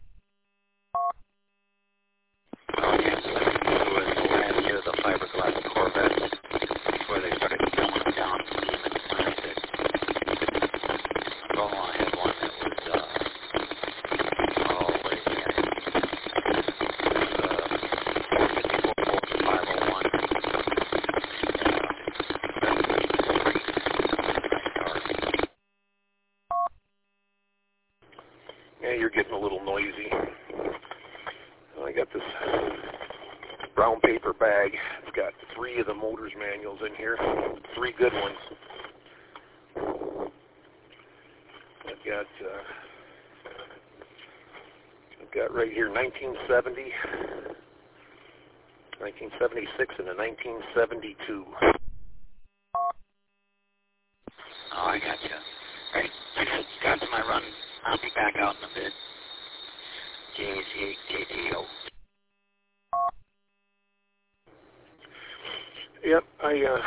Oh, yes, it was the last year of the fiberglass Corvette before they started dumbing them down to Siemens plastic. Oh, I had one that was, uh, oh, what is it? It was uh, four fifty-four volt five oh one.
Yeah, you're getting a little noisy. I got this brown paper bag. It's got three of the motors manuals in here. Three good ones. I've got uh, I've got right here nineteen seventy, nineteen seventy-six, and a nineteen seventy-two.
Oh, I got you. Right. I just got to my run. I'll be back out in a bit. J C K T O.
Yep, I uh,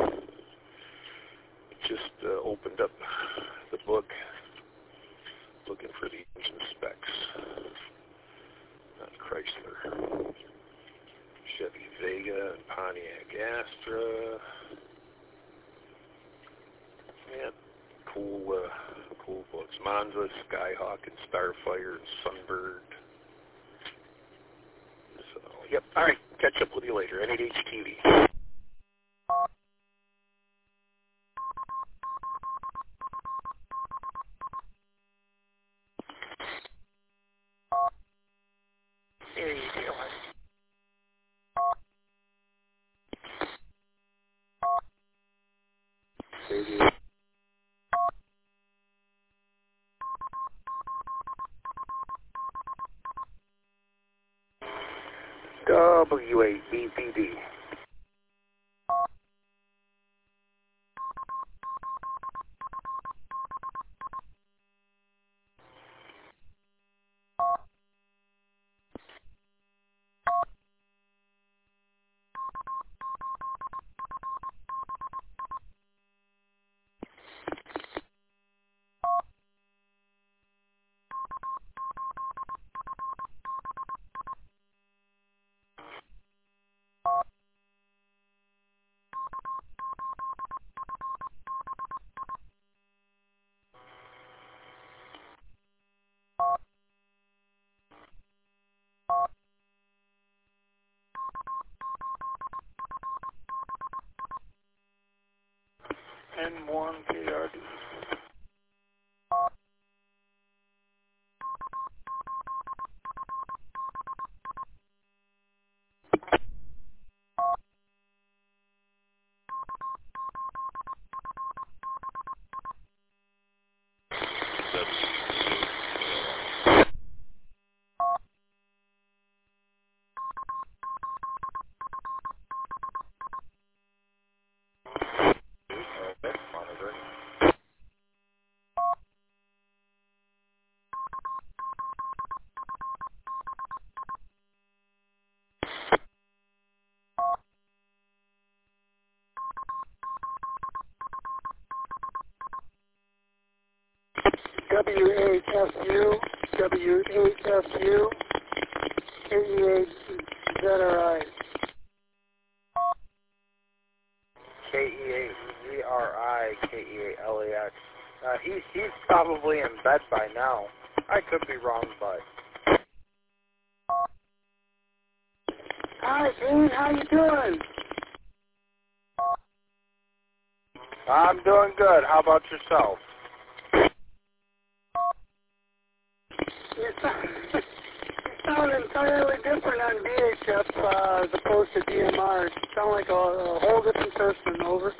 just uh, opened up the book, looking for the engine specs. Not Chrysler, Chevy Vega, Pontiac Astra. Yeah, cool, uh, cool books. Monza, Skyhawk, and Starfire, and Sunbird. So, yep. All right. Catch up with you later. N eight H T V.
There you go.
Maybe. W A B P D.
N one K R D.
W H F U, W H F U, K E A Z R I.
K E A Z R I, K E A L A X. Uh, he's, he's probably in bed by now. I could be wrong, but...
Hi, Gene. How you doing?
I'm doing good. How about yourself?
You sound, you sound entirely different on V H F uh, as opposed to D M R. You sound like a, a whole different person. Over.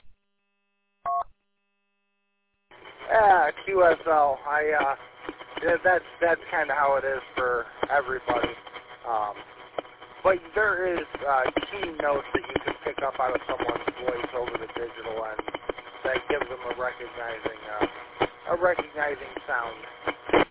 Yeah, Q S L. I, uh, yeah, that's, that's kind of how it is for everybody. Um, but there is uh, key notes that you can pick up out of someone's voice over the digital end that gives them a recognizing, uh, a recognizing sound.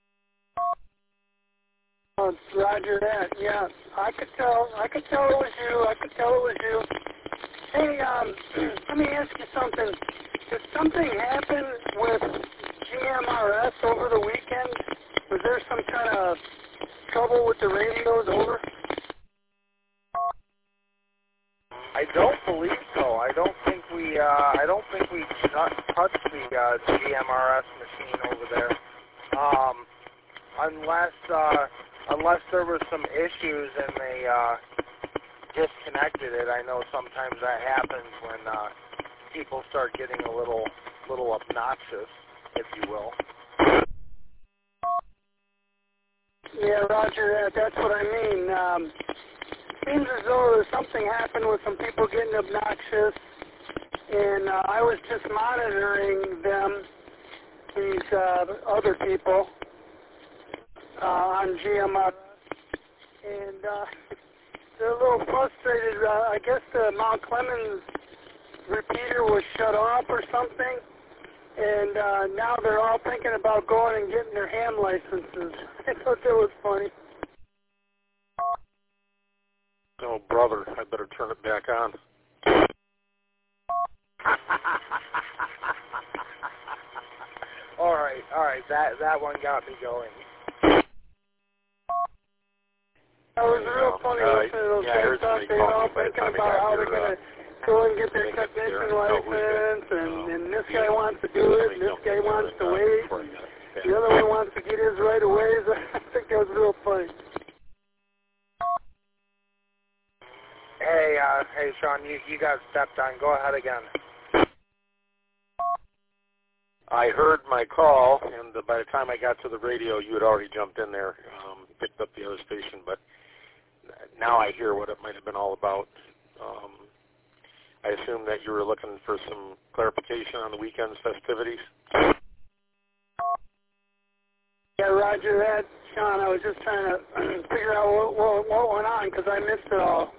Oh, Roger that. Yeah, I could tell. I could tell it was you. I could tell it was you. Hey, um, let me ask you something. Did something happen with G M R S over the weekend? Was there some kind of trouble with the radios? Over.
I don't believe so. I don't think we. Uh, I don't think we touched the uh, G M R S machine over there, um, unless uh, unless there were some issues and they uh, disconnected it. I know sometimes that happens when uh, people start getting a little little obnoxious, if you will.
Yeah, Roger that. That's what I mean. Um, seems as though there's something happened with some people getting obnoxious, and uh, I was just monitoring them, these uh, other people, uh, on G M R, and uh, they're a little frustrated. Uh, I guess the Mount Clemens repeater was shut off or something, and uh, now they're all thinking about going and getting their ham licenses. I thought that was funny.
Oh, brother, I better turn it back on.
all right, all right, that that one got me going.
That was real funny
uh,
listening to those
yeah,
guys talk. They're all thinking about how they're going to go and get their technician license, and, and this guy wants to do it, and this guy wants to wait, and the other one wants to get his right away. I think that was real funny.
Hey, uh, hey, Sean, you, you got stepped on. Go ahead again.
I heard my call, and by the time I got to the radio, you had already jumped in there, um, picked up the other station, but now I hear what it might have been all about. Um, I assume that you were looking for some clarification on the weekend's festivities?
Yeah, Roger that, Sean. I was just trying to figure out what, what, what went on, because I missed it all.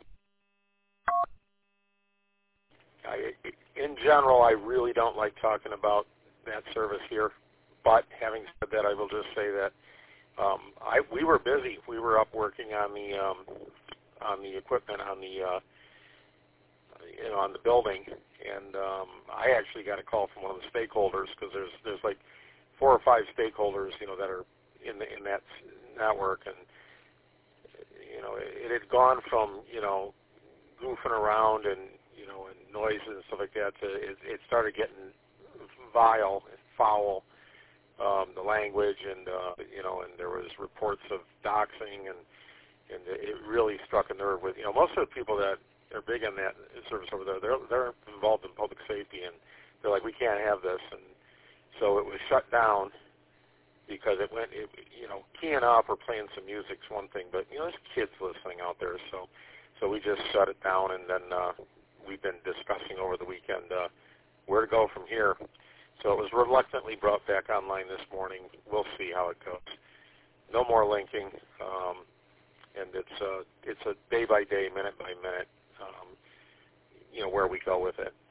I, in general, I really don't like talking about that service here, but having said that, I will just say that um, I we were busy. We were up working on the um, on the equipment on the uh, you know on the building, and um, I actually got a call from one of the stakeholders because there's there's like four or five stakeholders you know that are in the, in that network, and you know it, it had gone from you know goofing around and you know, and noises and stuff like that, to, it, it started getting vile and foul, um, the language, and, uh, you know, and there was reports of doxing, and, and it really struck a nerve with, you know, most of the people that are big in that service over there, they're, they're involved in public safety, and they're like, we can't have this, and so it was shut down because it went, it, you know, keying off or playing some music's one thing, but, you know, there's kids listening out there, so, so we just shut it down, and then, uh, we've been discussing over the weekend uh, where to go from here. So it was reluctantly brought back online this morning. We'll see how it goes. No more linking, um, and it's a, it's a day by day, minute by minute, um, you know, where we go with it.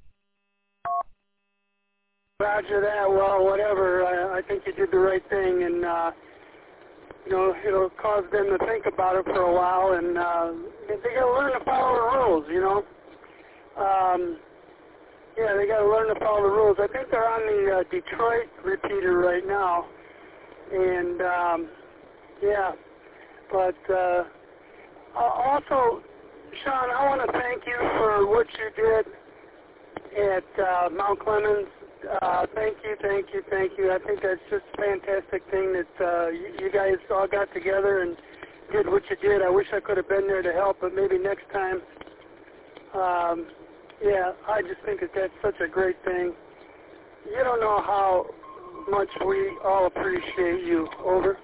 Roger that. Well, whatever. I, I think you did the right thing, and uh, you know, it'll cause them to think about it for a while, and uh, they got to learn to follow the rules, you know. Um, yeah, they got to learn to follow the rules. I think they're on the uh, Detroit repeater right now, and um, yeah, but uh, also, Sean, I want to thank you for what you did at uh, Mount Clemens. Uh, thank you, thank you, thank you. I think that's just a fantastic thing that uh, you, you guys all got together and did what you did. I wish I could have been there to help, but maybe next time. Um, yeah, I just think that that's such a great thing. You don't know how much we all appreciate you. Over.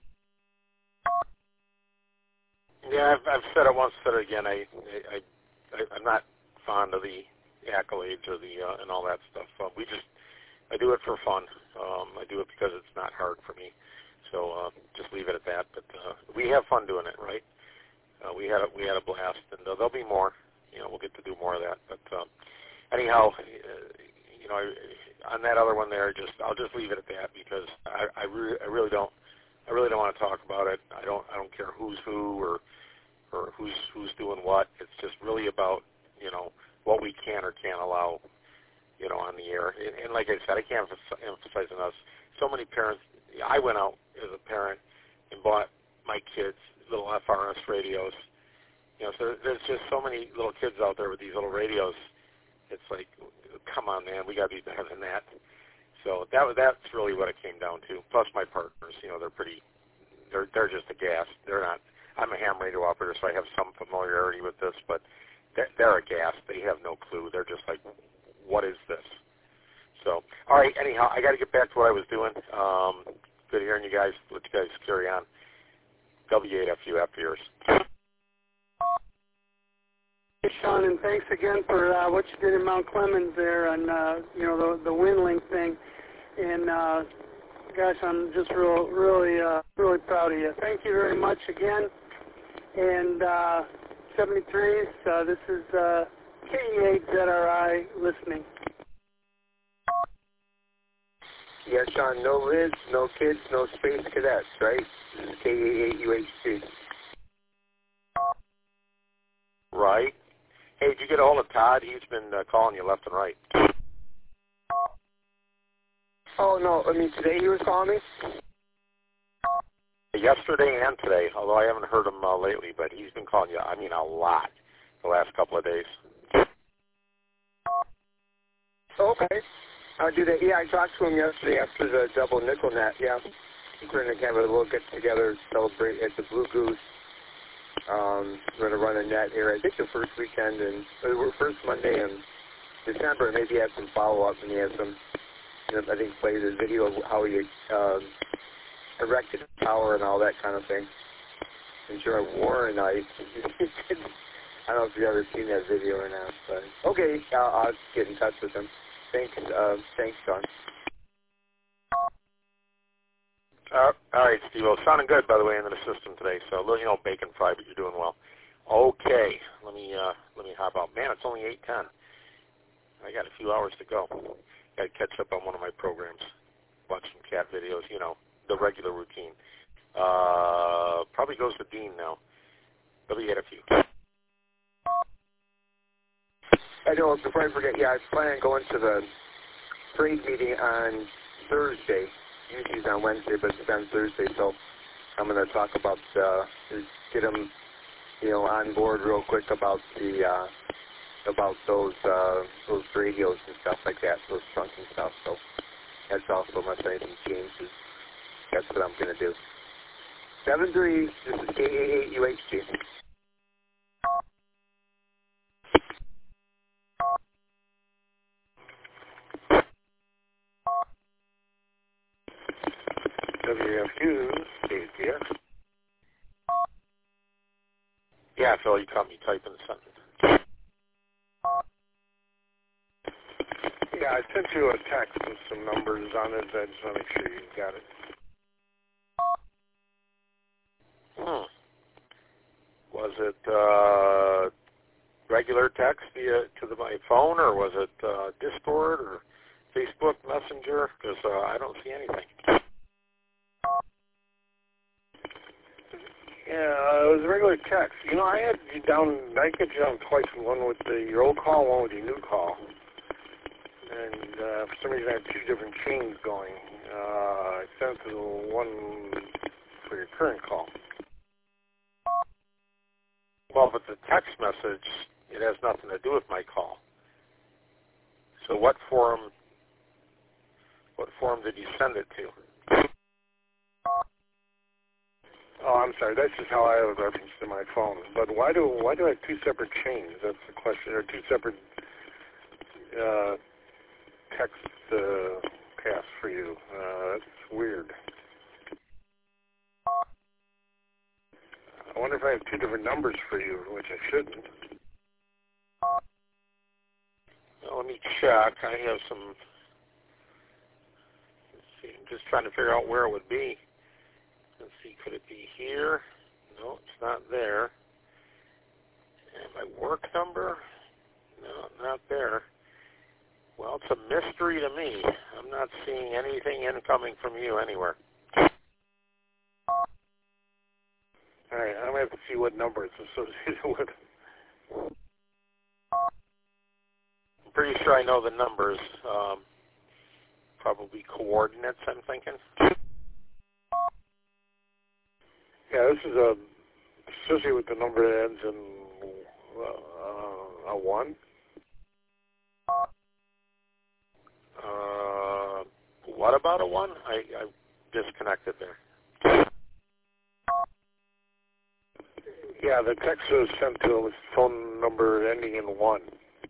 Yeah, I've, I've said it once, said it again. I, I, I, I'm not fond of the accolades or the uh, and all that stuff. Uh, we just, I do it for fun. Um, I do it because it's not hard for me. So uh, just leave it at that. But uh, we have fun doing it, right? Uh, we had a, we had a blast, and uh, there'll be more. You know, we'll get to do more of that. But uh, anyhow, uh, you know, I, on that other one there, just I'll just leave it at that because I, I, re- I really don't, I really don't want to talk about it. I don't, I don't care who's who or or who's who's doing what. It's just really about, you know, what we can or can't allow, you know, on the air. And, and like I said, I can't emphasize enough. So many parents. I went out as a parent and bought my kids little F R S radios. You know, so there's just so many little kids out there with these little radios. It's like, come on, man, we got to be better than that. So that was that's really what it came down to. Plus my partners, you know, they're pretty. They're they're just a gas. They're not. I'm a ham radio operator, so I have some familiarity with this, but they're, they're a gas. They have no clue. They're just like, what is this? So, all right, anyhow, I got to get back to what I was doing. Um, good hearing you guys. Let you guys carry on. W eight F U after yours.
Hey, Sean, and thanks again for uh, what you did in Mount Clemens there and, uh, you know, the, the WinLink thing. And, uh, gosh, I'm just real, really, uh, really proud of you. Thank you very much again. And uh, seventy-threes, uh, this is uh, K E eight Z R I listening.
Yeah, Sean, no lids, no kids, no space cadets, right? K A eight U H C.
Right. Hey, did you get a hold of Todd? He's been uh, calling you left and right.
Oh, no, I mean, today he was calling me?
Yesterday and today, although I haven't heard him uh, lately, but he's been calling you, I mean, a lot the last couple of days.
Okay. I'll do that. Yeah, I talked to him yesterday after the double nickel net. Yeah. We're going to have a little get-together, celebrate at the Blue Goose. Um, we're going to run a net here, I think the first weekend, and or first Monday in December. Maybe have some follow-up, and he has some, you know, I think, play the video of how he um, erected the tower and all that kind of thing. And sure, Warren, I, I don't know if you've ever seen that video or not, but okay, I'll, I'll get in touch with him. Thanks, uh, thanks, Sean.
Uh, all right, Steve. Well, sounding good, by the way, into the system today. So, you know, bacon fry, but you're doing well. Okay, let me uh, let me hop out. Man, it's only eight ten. I got a few hours to go. Got to catch up on one of my programs. Watch some cat videos. You know, the regular routine. Uh, probably goes to Dean now. W eight F U.
I know, before I forget, yeah, I plan on going to the trade meeting on Thursday. Usually it's on Wednesday, but it's on Thursday, so I'm going to talk about, uh, get them, you know, on board real quick about the, uh, about those, uh, those radios and stuff like that, those trunks and stuff, so that's also unless anything changes. That's what I'm going to do. seven three, this is K A eight U H G.
W F U, yeah. Yeah, Phil, you caught me typing something.
Yeah, I sent you a text with some numbers on it. I just want to make sure you got it.
Hmm. Was it uh, regular text via to the, my phone, or was it uh, Discord or Facebook Messenger? Because uh, I don't see anything.
Yeah, it was a regular text. You know, I had you down, I get you down twice, one with the, your old call, one with your new call.
and uh, for some reason I have two different chains going. Uh, I sent it to the one for your current call.
Well, if it's a text message, it has nothing to do with my call. So what form, what form did you send it to?
Oh, I'm sorry. That's just how I have it referenced in my phone. But why do why do I have two separate chains? That's the question. Or two separate uh, text uh, paths for you. Uh, that's weird. I wonder if I have two different numbers for you, which I shouldn't.
Well, let me check. I have some. Let's see. I'm just trying to figure out where it would be. Let's see. Could it be here? No, it's not there. And my work number? No, not there. Well, it's a mystery to me. I'm not seeing anything incoming from you anywhere.
All right, I'm going to have to see what number it's associated with.
I'm pretty sure I know the numbers. Um, probably coordinates, I'm thinking.
Yeah, this is a, associated with the number that ends in uh, a one.
Uh, what about a one? I, I disconnected there.
Yeah, the text was sent to a phone number ending in one.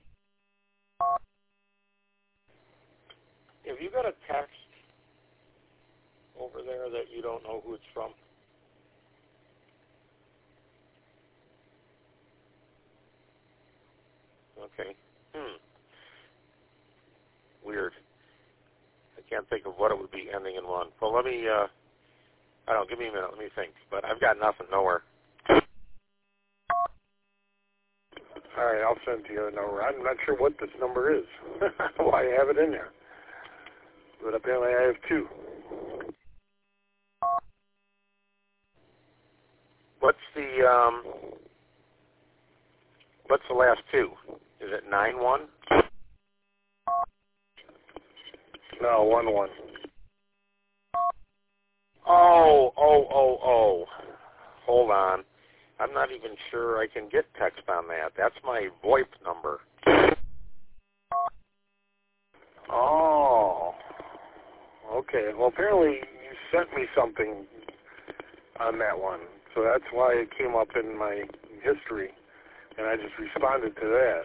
Have you got a text over there that you don't know who it's from? Okay. Hmm. Weird. I can't think of what it would be ending in one. Well, let me, uh, I don't know, give me a minute, let me think. But I've got nothing, nowhere.
All right, I'll send to you a number. I'm not sure what this number is, why I have it in there. But apparently I have two.
What's the, um, what's the last two? Is it nine one?
No, one one.
Oh, oh, oh, oh. Hold on. I'm not even sure I can get text on that. That's my VoIP number.
Oh. Okay. Well, apparently you sent me something on that one. So that's why it came up in my history. And I just responded to that.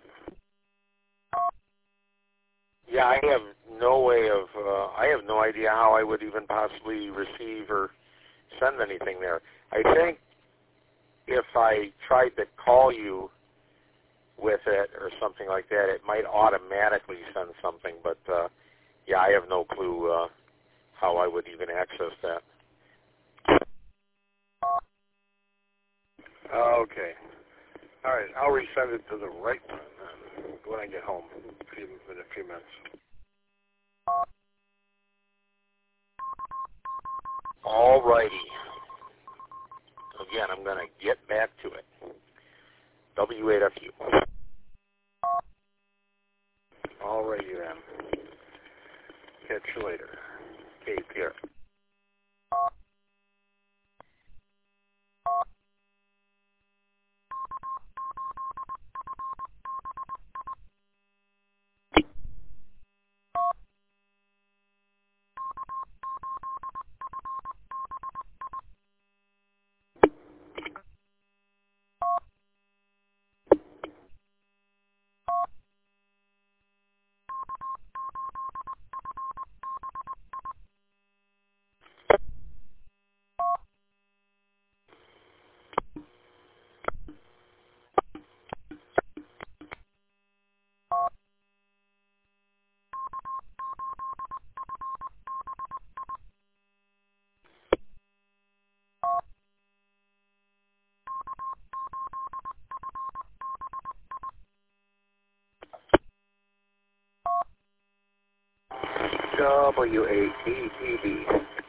Yeah, I have no way of, uh, I have no idea how I would even possibly receive or send anything there. I think if I tried to call you with it or something like that, it might automatically send something. But, uh, yeah, I have no clue uh, how I would even access that.
Okay. All right, I'll resend it to the right one when I get home in a few minutes.
All righty. Again, I'm going to get back to it. W eight F U.
All righty then. Catch you later. Okay, Pierre. W A T T D.